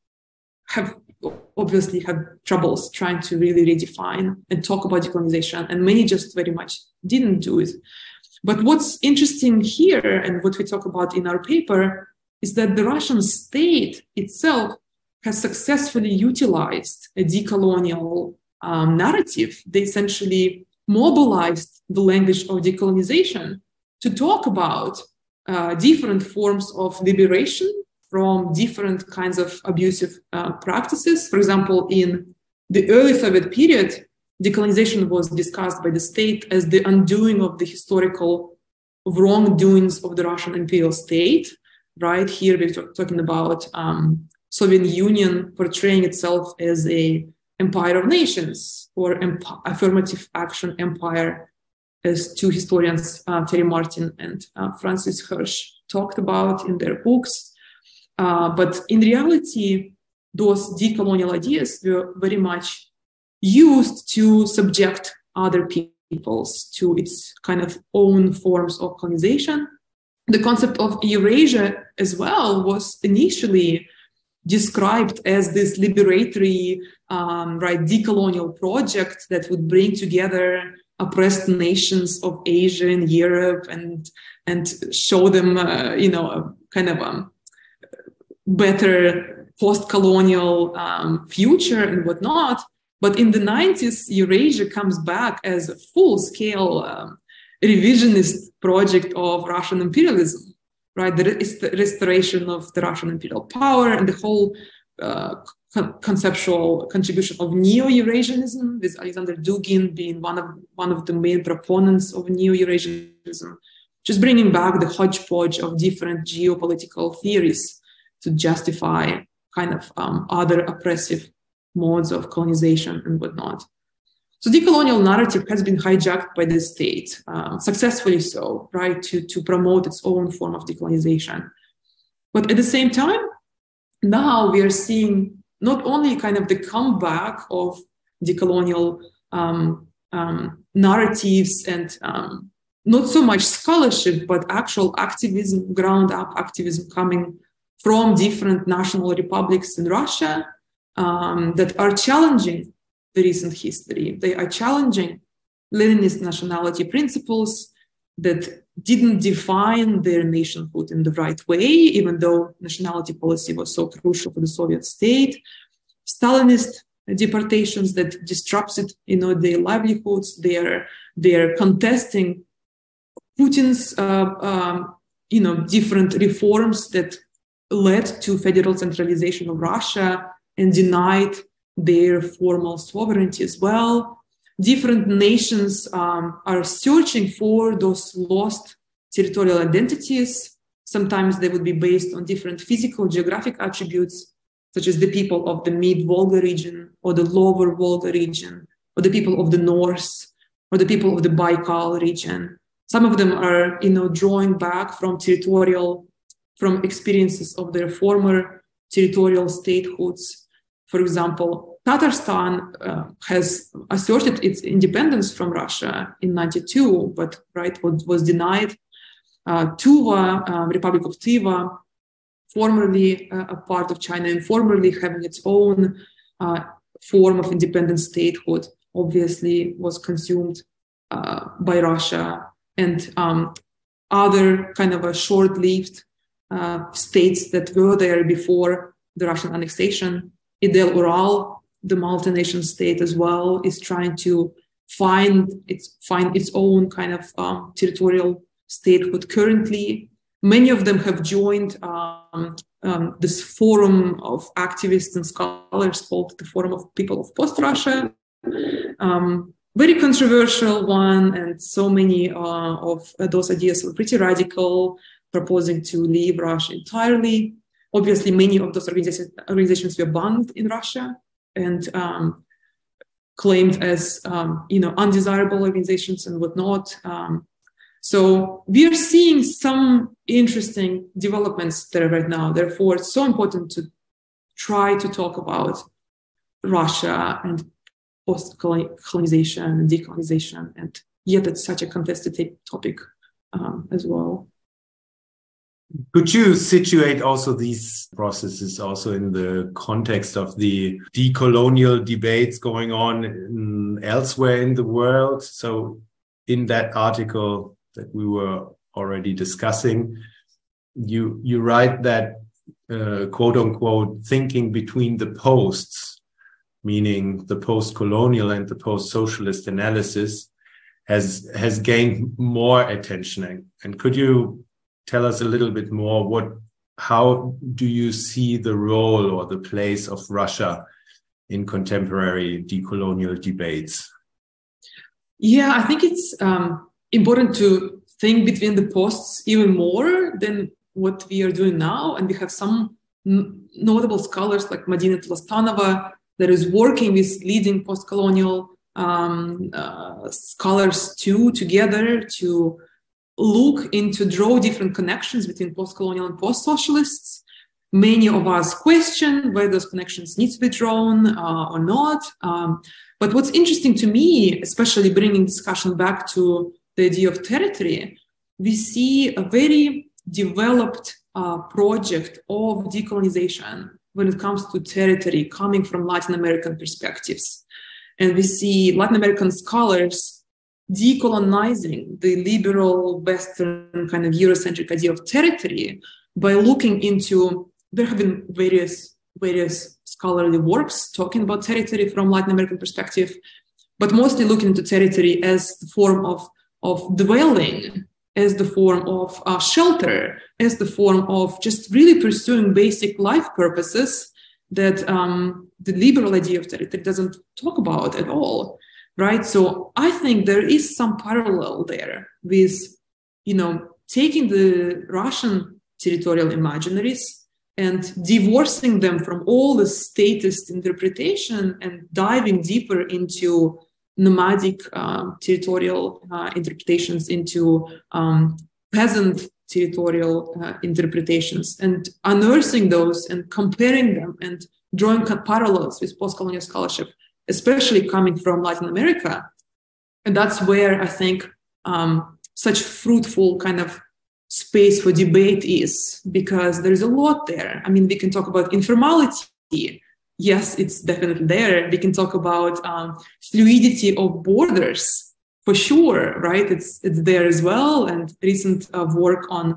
have obviously had troubles trying to really redefine and talk about decolonization, and many just very much didn't do it. But what's interesting here, and what we talk about in our paper, is that the Russian state itself has successfully utilized a decolonial narrative. They essentially mobilized the language of decolonization to talk about different forms of liberation from different kinds of abusive practices. For example, in the early Soviet period, decolonization was discussed by the state as the undoing of the historical wrongdoings of the Russian imperial state. Right here, we're talking about Soviet Union portraying itself as a empire of nations, or affirmative action empire, as two historians, Terry Martin and Francis Hirsch, talked about in their books. But in reality, those decolonial ideas were very much used to subject other peoples to its kind of own forms of colonization. The concept of Eurasia as well was initially described as this liberatory, decolonial project that would bring together oppressed nations of Asia and Europe and show them, better post-colonial future and whatnot. But in the 90s, Eurasia comes back as a full-scale revisionist project of Russian imperialism, right? The restoration of the Russian imperial power and the whole conceptual contribution of neo-Eurasianism, with Alexander Dugin being one of the main proponents of neo-Eurasianism, just bringing back the hodgepodge of different geopolitical theories to justify kind of other oppressive modes of colonization and whatnot. So decolonial narrative has been hijacked by the state, successfully so, right, to promote its own form of decolonization. But at the same time, now we are seeing not only kind of the comeback of decolonial narratives and not so much scholarship, but actual activism, ground-up activism coming from different national republics in Russia that are challenging the recent history. They are challenging Leninist nationality principles that didn't define their nationhood in the right way, even though nationality policy was so crucial for the Soviet state. Stalinist deportations that disrupted, their livelihoods. They're contesting Putin's, different reforms that led to federal centralization of Russia and denied their formal sovereignty as well. Different nations are searching for those lost territorial identities. Sometimes they would be based on different physical, geographic attributes, such as the people of the mid-Volga region or the lower Volga region, or the people of the north, or the people of the Baikal region. Some of them are, drawing back from experiences of their former territorial statehoods. For example, Tatarstan has asserted its independence from Russia in 1992, but was denied. Tuva, Republic of Tuva, formerly a part of China and formerly having its own form of independent statehood, obviously was consumed by Russia, and other kind of a short-lived states that were there before the Russian annexation. Idel Ural, the multi-nation state as well, is trying to find its own kind of territorial statehood currently. Many of them have joined this forum of activists and scholars called the Forum of People of Post-Russia. Very controversial one, and so many of those ideas were pretty radical, proposing to leave Russia entirely. Obviously, many of those organizations were banned in Russia and claimed as undesirable organizations and whatnot. So we are seeing some interesting developments there right now. Therefore, it's so important to try to talk about Russia and post-colonization and decolonization. And yet it's such a contested topic as well. Could you situate also these processes also in the context of the decolonial debates going on elsewhere in the world? So in that article that we were already discussing, you write that quote unquote thinking between the posts, meaning the post-colonial and the post-socialist analysis, has gained more attention. And could you tell us a little bit more how do you see the role or the place of Russia in contemporary decolonial debates? Yeah, I think it's important to think between the posts even more than what we are doing now. And we have some notable scholars like Madina Tolostanova that is working with leading post-colonial scholars together to draw different connections between post-colonial and post-socialists. Many of us question whether those connections need to be drawn or not. But what's interesting to me, especially bringing discussion back to the idea of territory, we see a very developed project of decolonization when it comes to territory coming from Latin American perspectives. And we see Latin American scholars decolonizing the liberal Western kind of Eurocentric idea of territory by looking into, there have been various scholarly works talking about territory from Latin American perspective, but mostly looking into territory as the form of dwelling, as the form of shelter, as the form of just really pursuing basic life purposes that the liberal idea of territory doesn't talk about at all, right? So I think there is some parallel there with, taking the Russian territorial imaginaries and divorcing them from all the statist interpretation and diving deeper into nomadic territorial interpretations, into peasant territorial interpretations, and unearthing those and comparing them and drawing parallels with post-colonial scholarship, especially coming from Latin America. And that's where I think such fruitful kind of space for debate is, because there's a lot there. I mean, we can talk about informality. Yes, it's definitely there. We can talk about fluidity of borders, for sure, right? It's there as well. And recent work on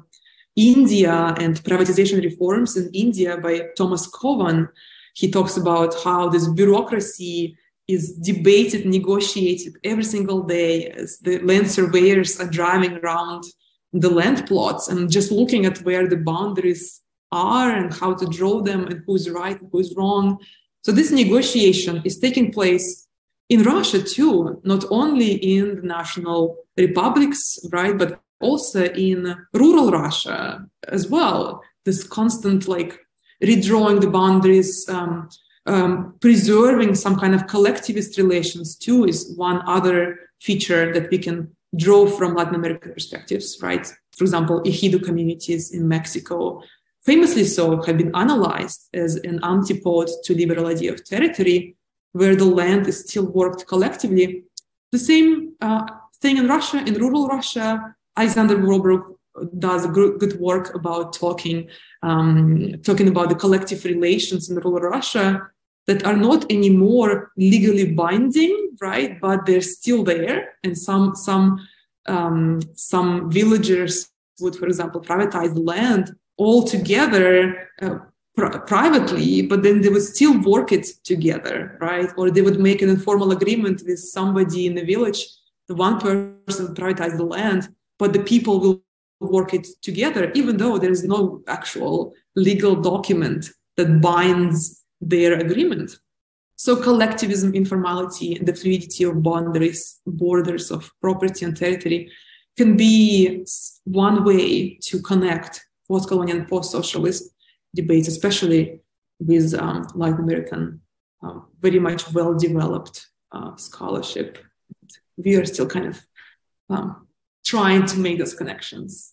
India and privatization reforms in India by Thomas Kovan, he talks about how this bureaucracy is debated, negotiated every single day as the land surveyors are driving around the land plots and just looking at where the boundaries are and how to draw them and who's right and who's wrong. So this negotiation is taking place in Russia too, not only in the national republics, right, but also in rural Russia as well. This constant redrawing the boundaries, preserving some kind of collectivist relations too is one other feature that we can draw from Latin American perspectives, right? For example, ejido communities in Mexico, famously so, have been analyzed as an antipode to liberal idea of territory, where the land is still worked collectively. The same thing in Russia, in rural Russia. Alexander Warburg does a good work about talking about the collective relations in rural Russia that are not anymore legally binding, right? But they're still there, and some villagers would, for example, privatize the land altogether privately, but then they would still work it together, right? Or they would make an informal agreement with somebody in the village. The one person would privatize the land, but the people will work it together, even though there is no actual legal document that binds their agreement. So collectivism, informality, and the fluidity of borders of property and territory can be one way to connect post-colonial and post-socialist debates, especially with Latin American, very much well-developed scholarship. We are still kind of trying to make those connections.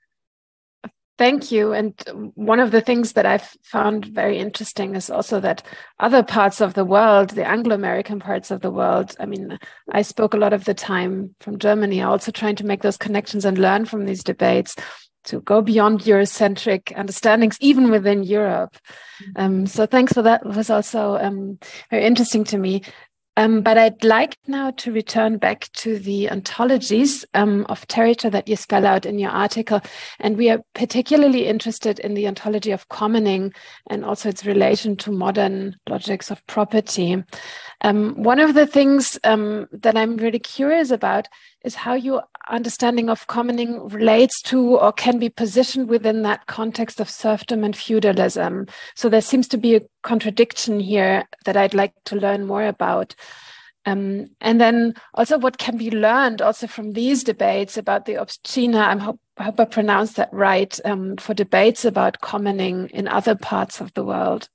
Thank you. And one of the things that I've found very interesting is also that other parts of the world, the Anglo-American parts of the world, I mean, I spoke a lot of the time from Germany, also trying to make those connections and learn from these debates to go beyond Eurocentric understandings, even within Europe. So thanks for that. It was also very interesting to me. But I'd like now to return back to the ontologies of territory that you spell out in your article. And we are particularly interested in the ontology of commoning and also its relation to modern logics of property. One of the things that I'm really curious about is how your understanding of commoning relates to or can be positioned within that context of serfdom and feudalism. So there seems to be a contradiction here that I'd like to learn more about. And then also what can be learned also from these debates about the obszczyna, I hope I pronounced that right, for debates about commoning in other parts of the world.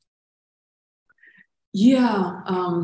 Yeah,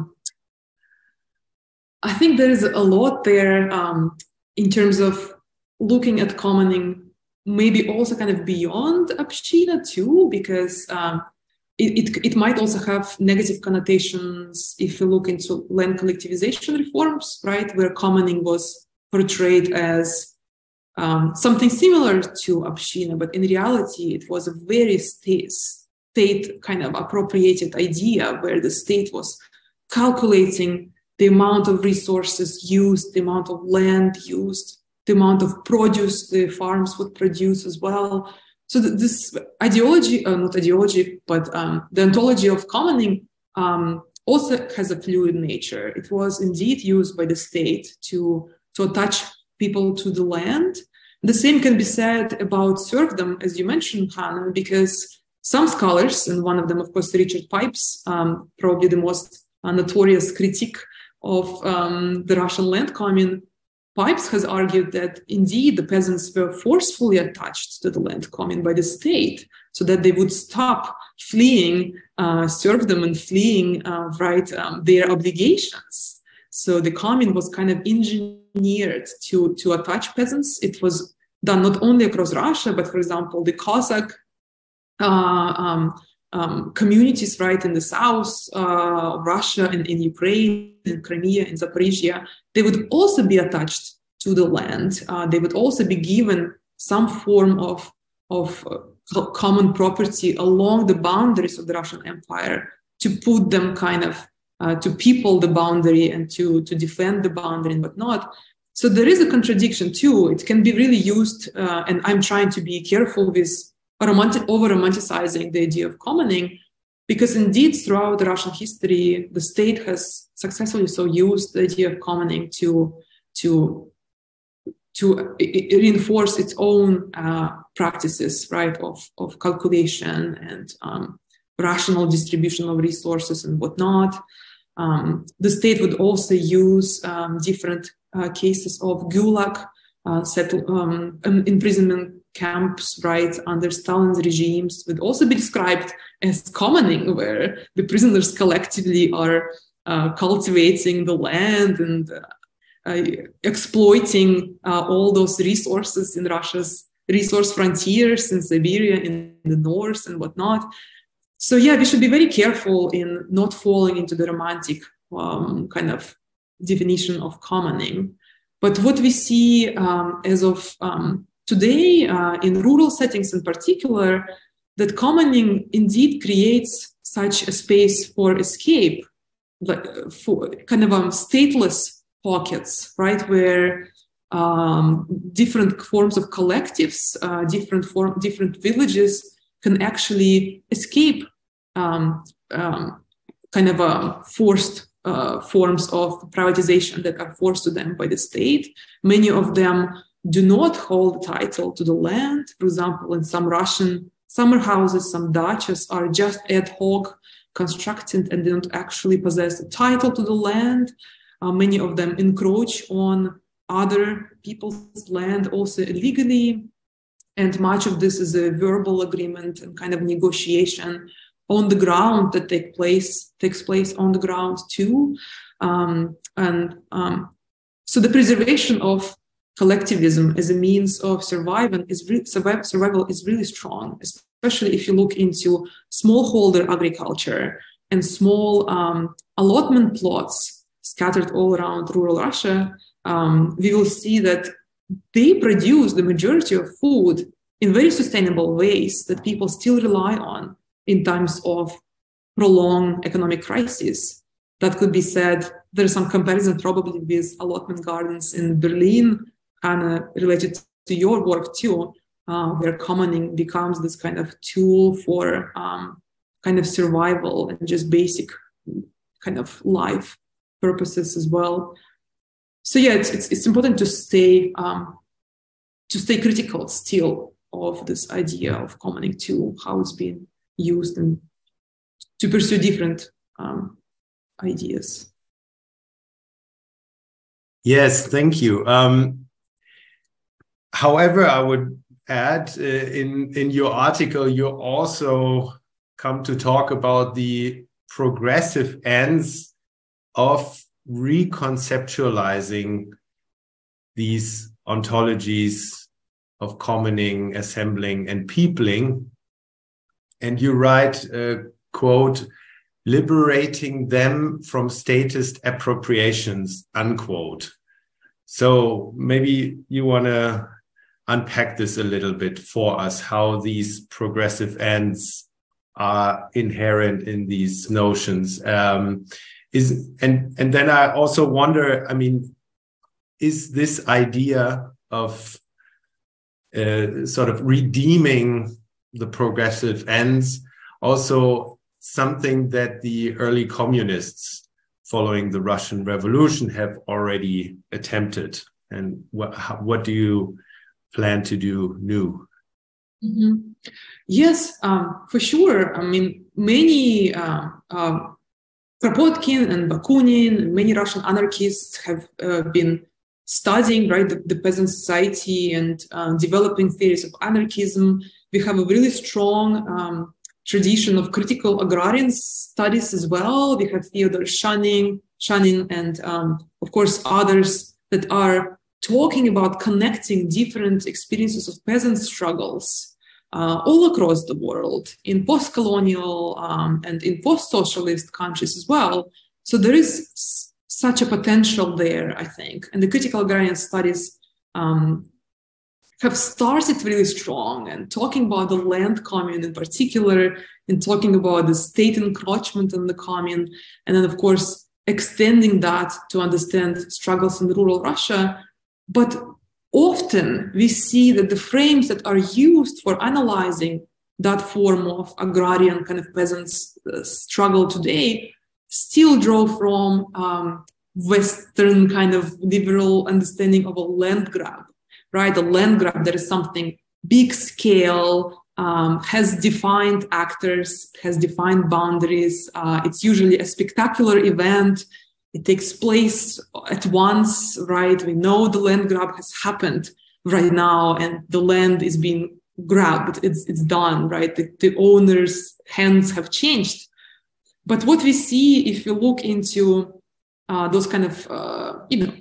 I think there is a lot there in terms of looking at commoning, maybe also kind of beyond obszczyna too, because it might also have negative connotations if you look into land collectivization reforms, right, where commoning was portrayed as something similar to obszczyna, but in reality it was a very state kind of appropriated idea where the state was calculating the amount of resources used, the amount of land used, the amount of produce the farms would produce as well. So this ideology, not ideology, but the ontology of commoning also has a fluid nature. It was indeed used by the state to attach people to the land. The same can be said about serfdom, as you mentioned, Hannah, because some scholars, and one of them, of course, Richard Pipes, probably the most notorious critique of the Russian land commune, Pipes has argued that indeed the peasants were forcefully attached to the land commune by the state so that they would stop fleeing serfdom and fleeing their obligations. So the commune was kind of engineered to attach peasants. It was done not only across Russia, but for example, the Cossack communities right in the south of Russia and in Ukraine, in Crimea, in Zaporizhia, they would also be attached to the land. They would also be given some form of common property along the boundaries of the Russian Empire to put them kind of to people the boundary and to defend the boundary and whatnot. So there is a contradiction too. It can be really used, and I'm trying to be careful with over-romanticizing the idea of commoning, because indeed throughout the Russian history, the state has successfully so used the idea of commoning to reinforce its own practices, right, of calculation and rational distribution of resources and whatnot. The state would also use different cases of gulag, imprisonment camps, right, under Stalin's regimes would also be described as commoning, where the prisoners collectively are cultivating the land and exploiting all those resources in Russia's resource frontiers in Siberia, in the north and whatnot. So yeah, we should be very careful in not falling into the romantic kind of definition of commoning. But what we see as of today in rural settings in particular, that commoning indeed creates such a space for escape, like for kind of stateless pockets, right, where different forms of collectives, different villages can actually escape forced forms of privatization that are forced to them by the state. Many of them do not hold the title to the land. For example, in some Russian summer houses, some dachas are just ad hoc constructed and they don't actually possess the title to the land. Many of them encroach on other people's land also illegally. And much of this is a verbal agreement and kind of negotiation on the ground that takes place on the ground too. So the preservation of collectivism as a means of survival is really strong, especially if you look into smallholder agriculture and small allotment plots scattered all around rural Russia. We will see that they produce the majority of food in very sustainable ways that people still rely on in times of prolonged economic crisis. That could be said, there's some comparison probably with allotment gardens in Berlin, kind of related to your work too, where commoning becomes this kind of tool for kind of survival and just basic kind of life purposes as well. So yeah, it's important to stay critical still of this idea of commoning too, how it's being used and to pursue different ideas. Yes, thank you. However, I would add in your article, you also come to talk about the progressive ends of reconceptualizing these ontologies of commoning, assembling, and peopling. And you write, quote, liberating them from statist appropriations, unquote. So maybe you want to unpack this a little bit for us, how these progressive ends are inherent in these notions. And then I also wonder, I mean, is this idea of sort of redeeming the progressive ends also something that the early communists following the Russian Revolution have already attempted? And what do you plan to do new? Mm-hmm. Yes, for sure. I mean, many Kropotkin and Bakunin, many Russian anarchists have been studying, right, the peasant society and developing theories of anarchism. We have a really strong tradition of critical agrarian studies as well. We have Theodor Shunin and of course others that are talking about connecting different experiences of peasant struggles all across the world, in post-colonial and in post-socialist countries as well. So there is such a potential there, I think. And the critical agrarian studies have started really strong and talking about the land commune in particular, and talking about the state encroachment in the commune, and then of course extending that to understand struggles in rural Russia. But often we see that the frames that are used for analyzing that form of agrarian kind of peasants' struggle today still draw from Western kind of liberal understanding of a land grab, right? A land grab that is something big scale, has defined actors, has defined boundaries. It's usually a spectacular event. It takes place at once, right? We know the land grab has happened right now and the land is being grabbed. It's done, right? The owner's hands have changed. But what we see if you look into those kind of,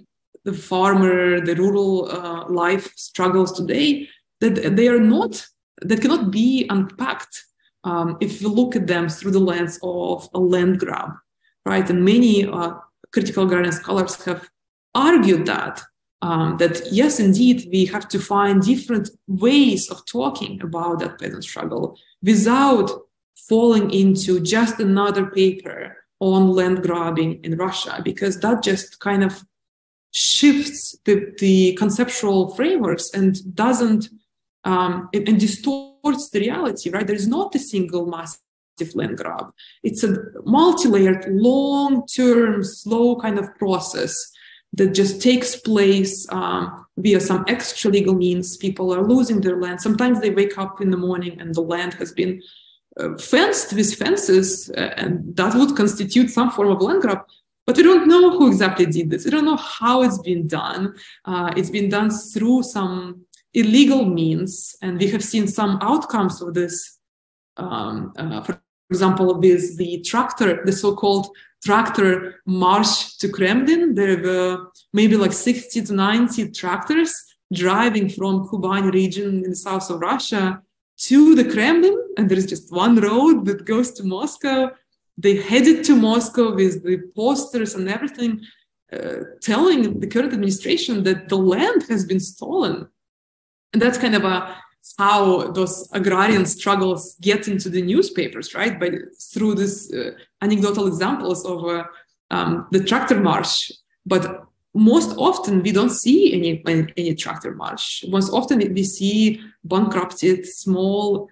the farmer, the rural life struggles today, that that cannot be unpacked if we look at them through the lens of a land grab, right? And many critical agrarian scholars have argued that yes, indeed, we have to find different ways of talking about that peasant struggle without falling into just another paper on land grabbing in Russia, because that just kind of shifts the conceptual frameworks and doesn't and distorts the reality, right? There's not a single massive land grab. It's a multi-layered, long-term, slow kind of process that just takes place via some extra legal means. People are losing their land. Sometimes they wake up in the morning and the land has been fenced with fences, and that would constitute some form of land grab. But we don't know who exactly did this. We don't know how it's been done. It's been done through some illegal means, and we have seen some outcomes of this. For example, with the so-called tractor march to Kremlin. There were maybe like 60 to 90 tractors driving from Kuban region in the south of Russia to the Kremlin, and there is just one road that goes to Moscow. They headed to Moscow with the posters and everything, telling the current administration that the land has been stolen. And that's kind of how those agrarian struggles get into the newspapers, right? Through this anecdotal examples of the tractor march. But most often we don't see any tractor march. Most often we see bankrupted small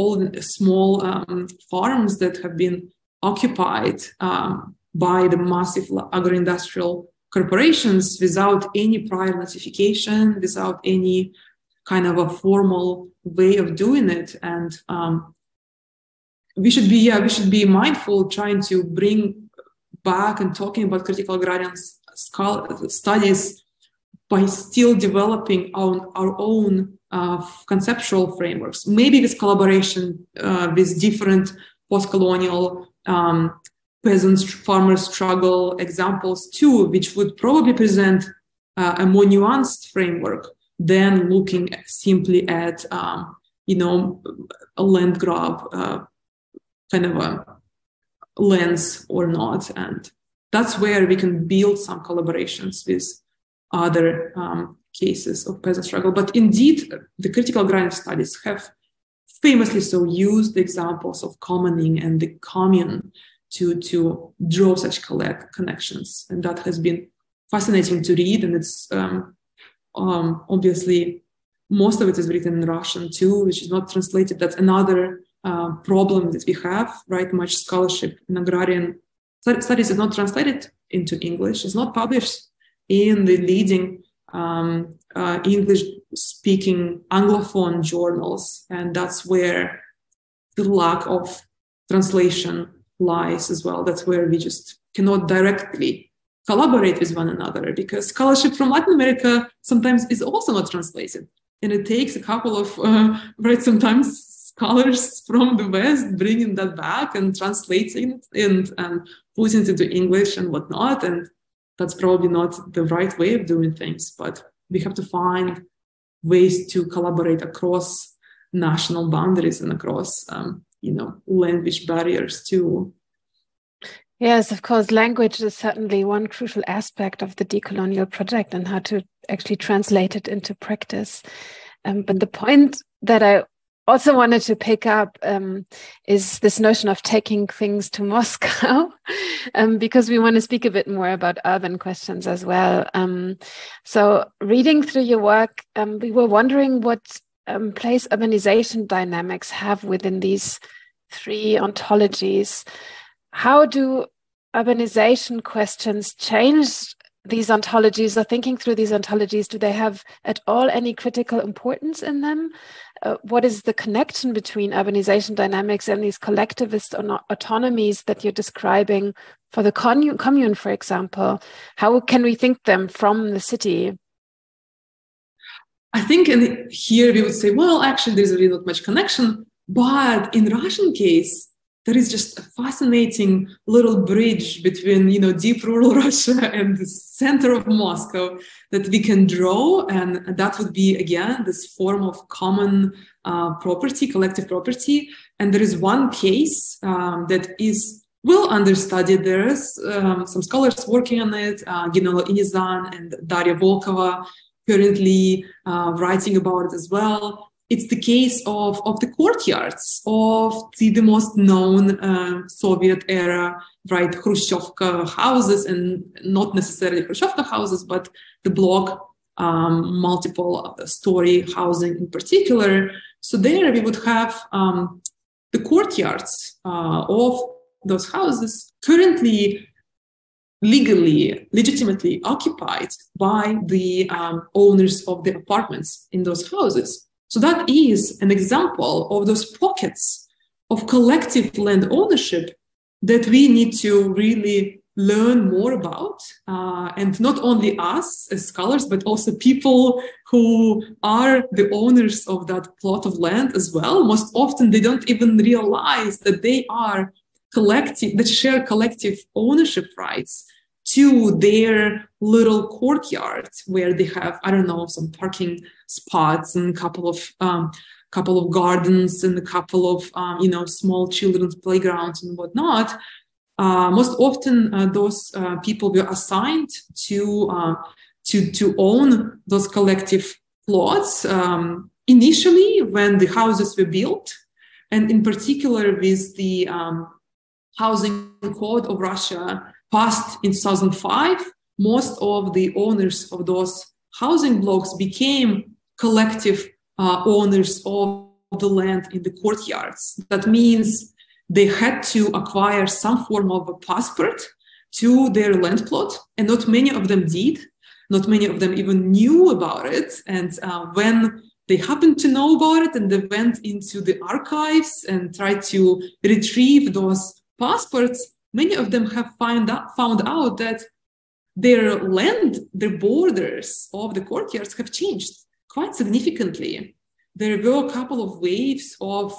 farms that have been occupied by the massive agro-industrial corporations without any prior notification, without any kind of a formal way of doing it. And we should be mindful, trying to bring back and talking about critical agrarian studies by still developing our own conceptual frameworks, maybe with collaboration with different post-colonial peasant farmer struggle examples too, which would probably present a more nuanced framework than looking simply at a land grab kind of a lens or not. And that's where we can build some collaborations with other cases of peasant struggle. But indeed, the critical agrarian studies have famously so used the examples of commoning and the commune to draw such connections. And that has been fascinating to read. And it's obviously, most of it is written in Russian too, which is not translated. That's another problem that we have, right? Much scholarship in agrarian studies is not translated into English. It's not published in the leading English-speaking Anglophone journals. And that's where the lack of translation lies as well. That's where we just cannot directly collaborate with one another, because scholarship from Latin America sometimes is also not translated. And it takes a couple of, sometimes scholars from the West bringing that back and translating it and putting it into English and whatnot. And that's probably not the right way of doing things, but we have to find ways to collaborate across national boundaries and across, language barriers too. Yes, of course, language is certainly one crucial aspect of the decolonial project and how to actually translate it into practice. But the point that I also wanted to pick up is this notion of taking things to Moscow, because we want to speak a bit more about urban questions as well. So reading through your work, we were wondering what place urbanization dynamics have within these three ontologies. How do urbanization questions change these ontologies, or thinking through these ontologies? Do they have at all any critical importance in them? What is the connection between urbanization dynamics and these collectivist autonomies that you're describing for the commune, for example? How can we think them from the city? I think here we would say, well, actually, there's really not much connection. But in the Russian case, there is just a fascinating little bridge between, deep rural Russia and the center of Moscow that we can draw. And that would be, again, this form of common property, collective property. And there is one case that is well understudied. There is some scholars working on it, Ginela Inizan and Daria Volkova, currently writing about it as well. It's the case of the courtyards of the most known Soviet era, right, Khrushchevka houses, and not necessarily Khrushchevka houses, but the block multiple story housing in particular. So there we would have the courtyards of those houses currently legitimately occupied by the owners of the apartments in those houses. So that is an example of those pockets of collective land ownership that we need to really learn more about. And not only us as scholars, but also people who are the owners of that plot of land as well. Most often they don't even realize that they are collective, that share collective ownership rights to their little courtyard where they have, some parking spots and a couple of gardens and a couple of, small children's playgrounds and whatnot. Most often those people were assigned to own those collective plots initially when the houses were built, and in particular with the Housing Code of Russia passed in 2005, most of the owners of those housing blocks became collective owners of the land in the courtyards. That means they had to acquire some form of a passport to their land plot, and not many of them did. Not many of them even knew about it. And when they happened to know about it and they went into the archives and tried to retrieve those passports, many of them have found out that their land, their borders of the courtyards have changed quite significantly. There were a couple of waves of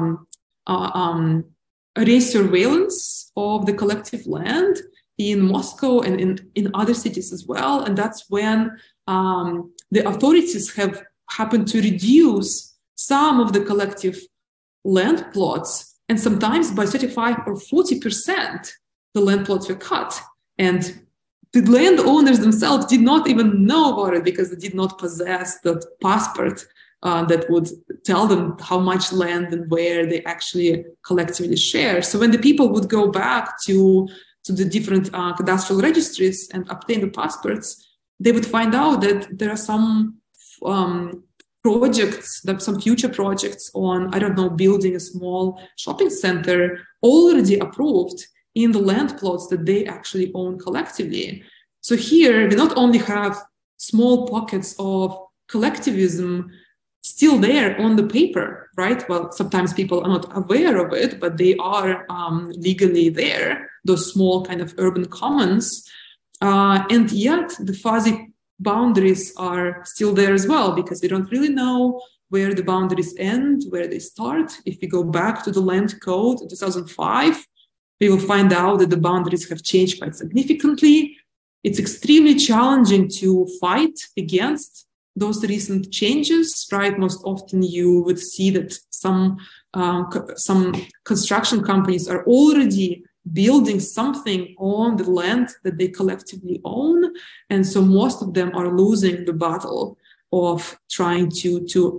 resurveillance of the collective land in Moscow and in other cities as well. And that's when the authorities have happened to reduce some of the collective land plots. And sometimes by 35 or 40%, the land plots were cut. And the landowners themselves did not even know about it because they did not possess that passport that would tell them how much land and where they actually collectively share. So when the people would go back to the different cadastral registries and obtain the passports, they would find out that there are some projects, some future projects on, building a small shopping center already approved in the land plots that they actually own collectively. So here we not only have small pockets of collectivism still there on the paper, right? Well, sometimes people are not aware of it, but they are legally there, those small kind of urban commons. And yet the fuzzy boundaries are still there as well, because we don't really know where the boundaries end, where they start. If we go back to the land code in 2005, we will find out that the boundaries have changed quite significantly. It's extremely challenging to fight against those recent changes, right? Most often you would see that some construction companies are already building something on the land that they collectively own. And so most of them are losing the battle of trying to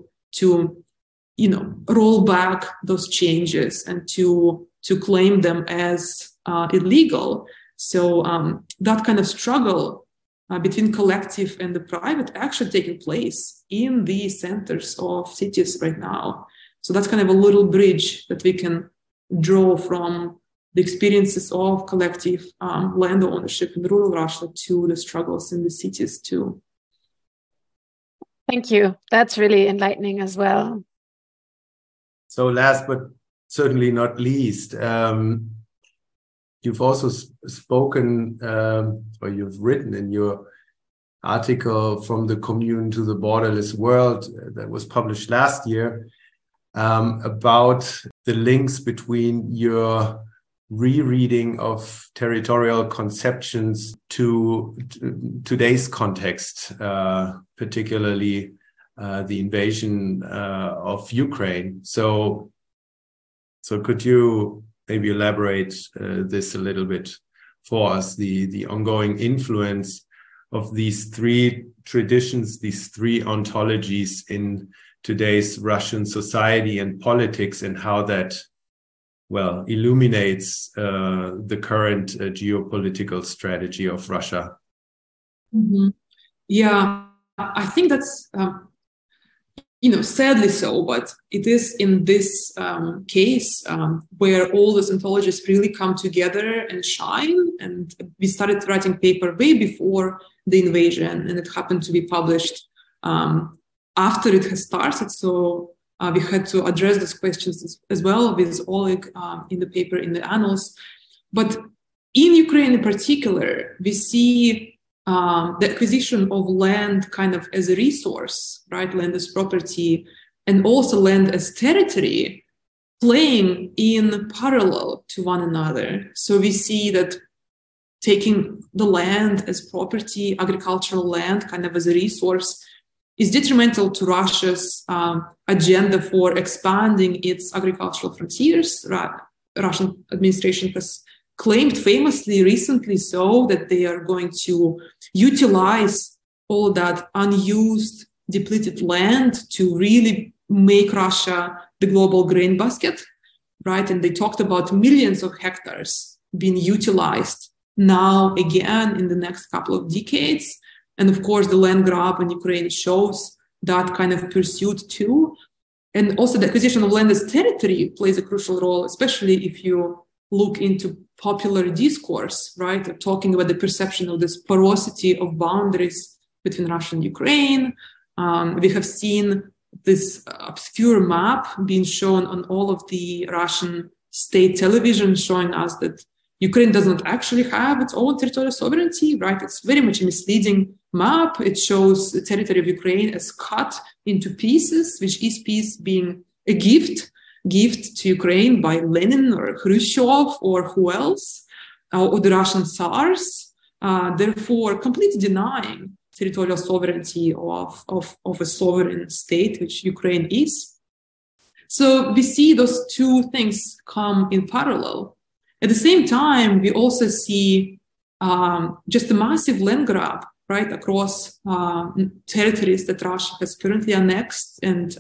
roll back those changes and to claim them as illegal. So that kind of struggle between collective and the private actually taking place in the centers of cities right now. So that's kind of a little bridge that we can draw from the experiences of collective land ownership in rural Russia to the struggles in the cities too. Thank you. That's really enlightening as well. So last but certainly not least, you've also spoken, or you've written in your article From the Commune to the Borderless World that was published last year about the links between your rereading of territorial conceptions to today's context, particularly the invasion of Ukraine. So could you maybe elaborate this a little bit for us, the ongoing influence of these three traditions, these three ontologies in today's Russian society and politics, and how that, well, illuminates the current geopolitical strategy of Russia? Mm-hmm. Yeah, I think that's, sadly so, but it is in this case where all those ontologies really come together and shine. And we started writing paper way before the invasion, and it happened to be published after it has started. So we had to address these questions as well with Oleg in the paper, in the annals. But in Ukraine in particular, we see the acquisition of land kind of as a resource, right? Land as property, and also land as territory playing in parallel to one another. So we see that taking the land as property, agricultural land kind of as a resource, is detrimental to Russia's agenda for expanding its agricultural frontiers. Russian administration has claimed famously recently so that they are going to utilize all that unused, depleted land to really make Russia the global grain basket, right? And they talked about millions of hectares being utilized now again in the next couple of decades. And of course, the land grab in Ukraine shows that kind of pursuit too. And also the acquisition of land as territory plays a crucial role, especially if you look into popular discourse, right? Talking about the perception of this porosity of boundaries between Russia and Ukraine. We have seen this obscure map being shown on all of the Russian state television, showing us that Ukraine does not actually have its own territorial sovereignty, right? It's very much a misleading map. It shows the territory of Ukraine as cut into pieces, which each piece being a gift to Ukraine by Lenin or Khrushchev or who else, or the Russian Tsars, therefore completely denying territorial sovereignty of a sovereign state, which Ukraine is. So we see those two things come in parallel. At the same time, we also see just a massive land grab, right, across territories that Russia has currently annexed and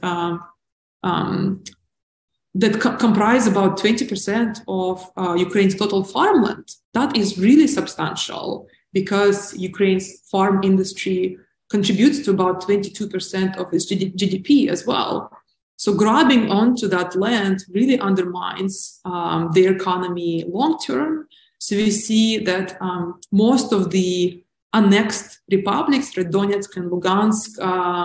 that comprise about 20% of Ukraine's total farmland. That is really substantial because Ukraine's farm industry contributes to about 22% of its GDP as well. So grabbing onto that land really undermines their economy long-term. So we see that most of the annexed republics, like Donetsk and Lugansk,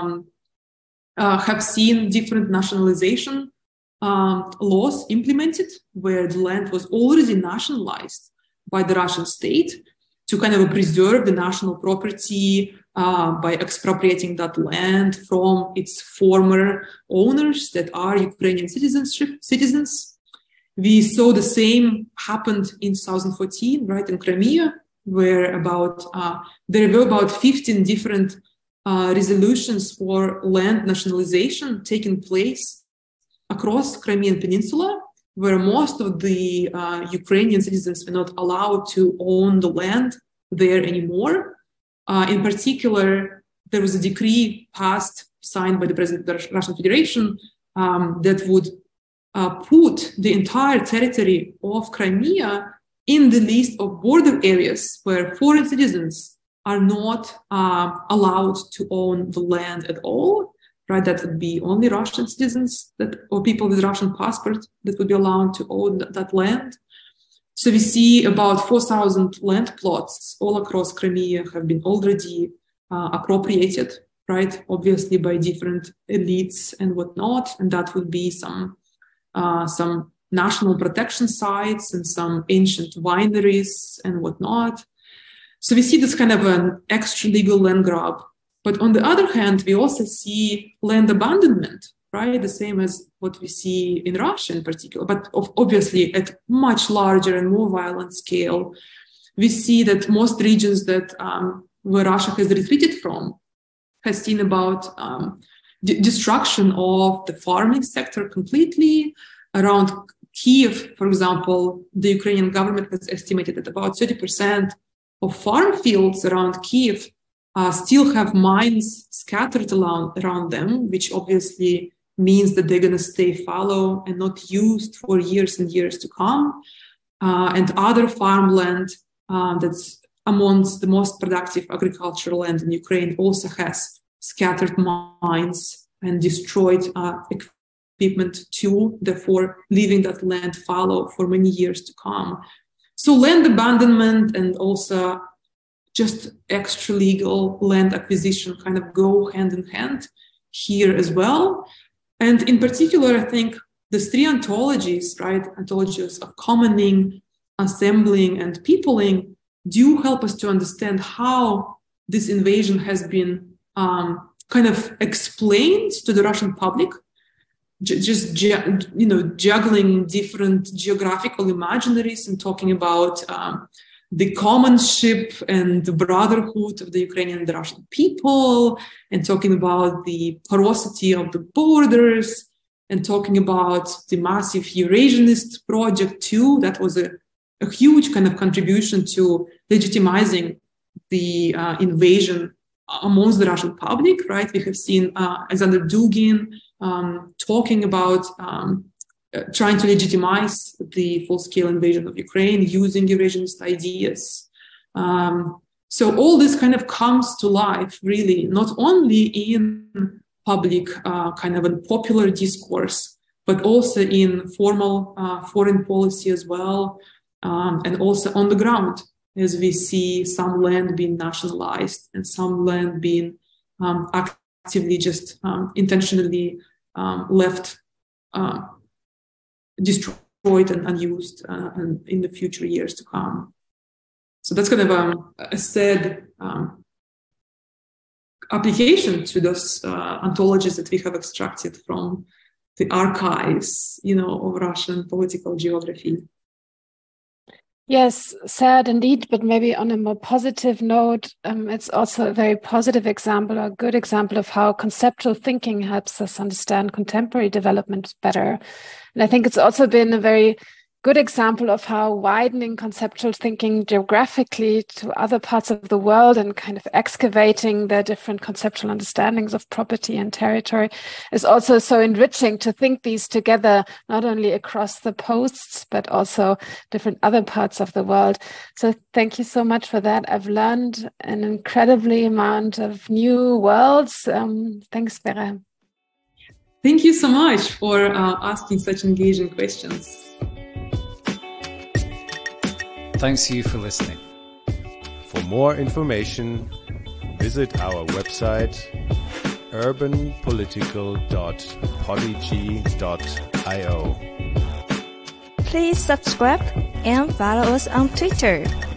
have seen different nationalization laws implemented, where the land was already nationalized by the Russian state to kind of preserve the national property by expropriating that land from its former owners that are Ukrainian citizens. We saw the same happened in 2014, right, in Crimea, where there were about 15 different resolutions for land nationalization taking place across Crimean Peninsula, where most of the Ukrainian citizens were not allowed to own the land there anymore. In particular, there was a decree signed by the President of the Russian Federation that would put the entire territory of Crimea in the list of border areas where foreign citizens are not allowed to own the land at all. Right, that would be only Russian citizens or people with Russian passport that would be allowed to own that land. So we see about 4,000 land plots all across Crimea have been already appropriated, right? Obviously by different elites and whatnot, and that would be some national protection sites and some ancient wineries and whatnot. So we see this kind of an extra legal land grab. But on the other hand, we also see land abandonment, right? The same as what we see in Russia in particular, but obviously at much larger and more violent scale. We see that most regions that where Russia has retreated from has seen about destruction of the farming sector completely. Around Kiev, for example, the Ukrainian government has estimated that about 30% of farm fields around Kiev still have mines scattered around them, which obviously means that they're going to stay fallow and not used for years and years to come. And other farmland that's amongst the most productive agricultural land in Ukraine also has scattered mines and destroyed equipment too, therefore leaving that land fallow for many years to come. So land abandonment and also just extra legal land acquisition kind of go hand in hand here as well. And in particular, I think these three ontologies, right, ontologies of commoning, assembling, and peopling, do help us to understand how this invasion has been kind of explained to the Russian public, juggling different geographical imaginaries and talking about the commonship and the brotherhood of the Ukrainian and the Russian people, and talking about the porosity of the borders, and talking about the massive Eurasianist project too. That was a huge kind of contribution to legitimizing the invasion amongst the Russian public, right? We have seen Alexander Dugin talking about trying to legitimize the full-scale invasion of Ukraine using Eurasianist ideas. So all this kind of comes to life, really, not only in public kind of a popular discourse, but also in formal foreign policy as well, and also on the ground, as we see some land being nationalized and some land being actively just intentionally left destroyed and unused and in the future years to come. So that's kind of a sad application to those ontologies that we have extracted from the archives, of Russian political geography. Yes, sad indeed, but maybe on a more positive note, it's also a very positive example, or a good example of how conceptual thinking helps us understand contemporary development better. And I think it's also been a very good example of how widening conceptual thinking geographically to other parts of the world and kind of excavating the different conceptual understandings of property and territory is also so enriching to think these together, not only across the posts, but also different other parts of the world. So thank you so much for that. I've learned an incredibly amount of new worlds. Thanks, Vera. Thank you so much for asking such engaging questions. Thanks to you for listening. For more information, visit our website urbanpolitical.podigy.io. Please subscribe and follow us on Twitter.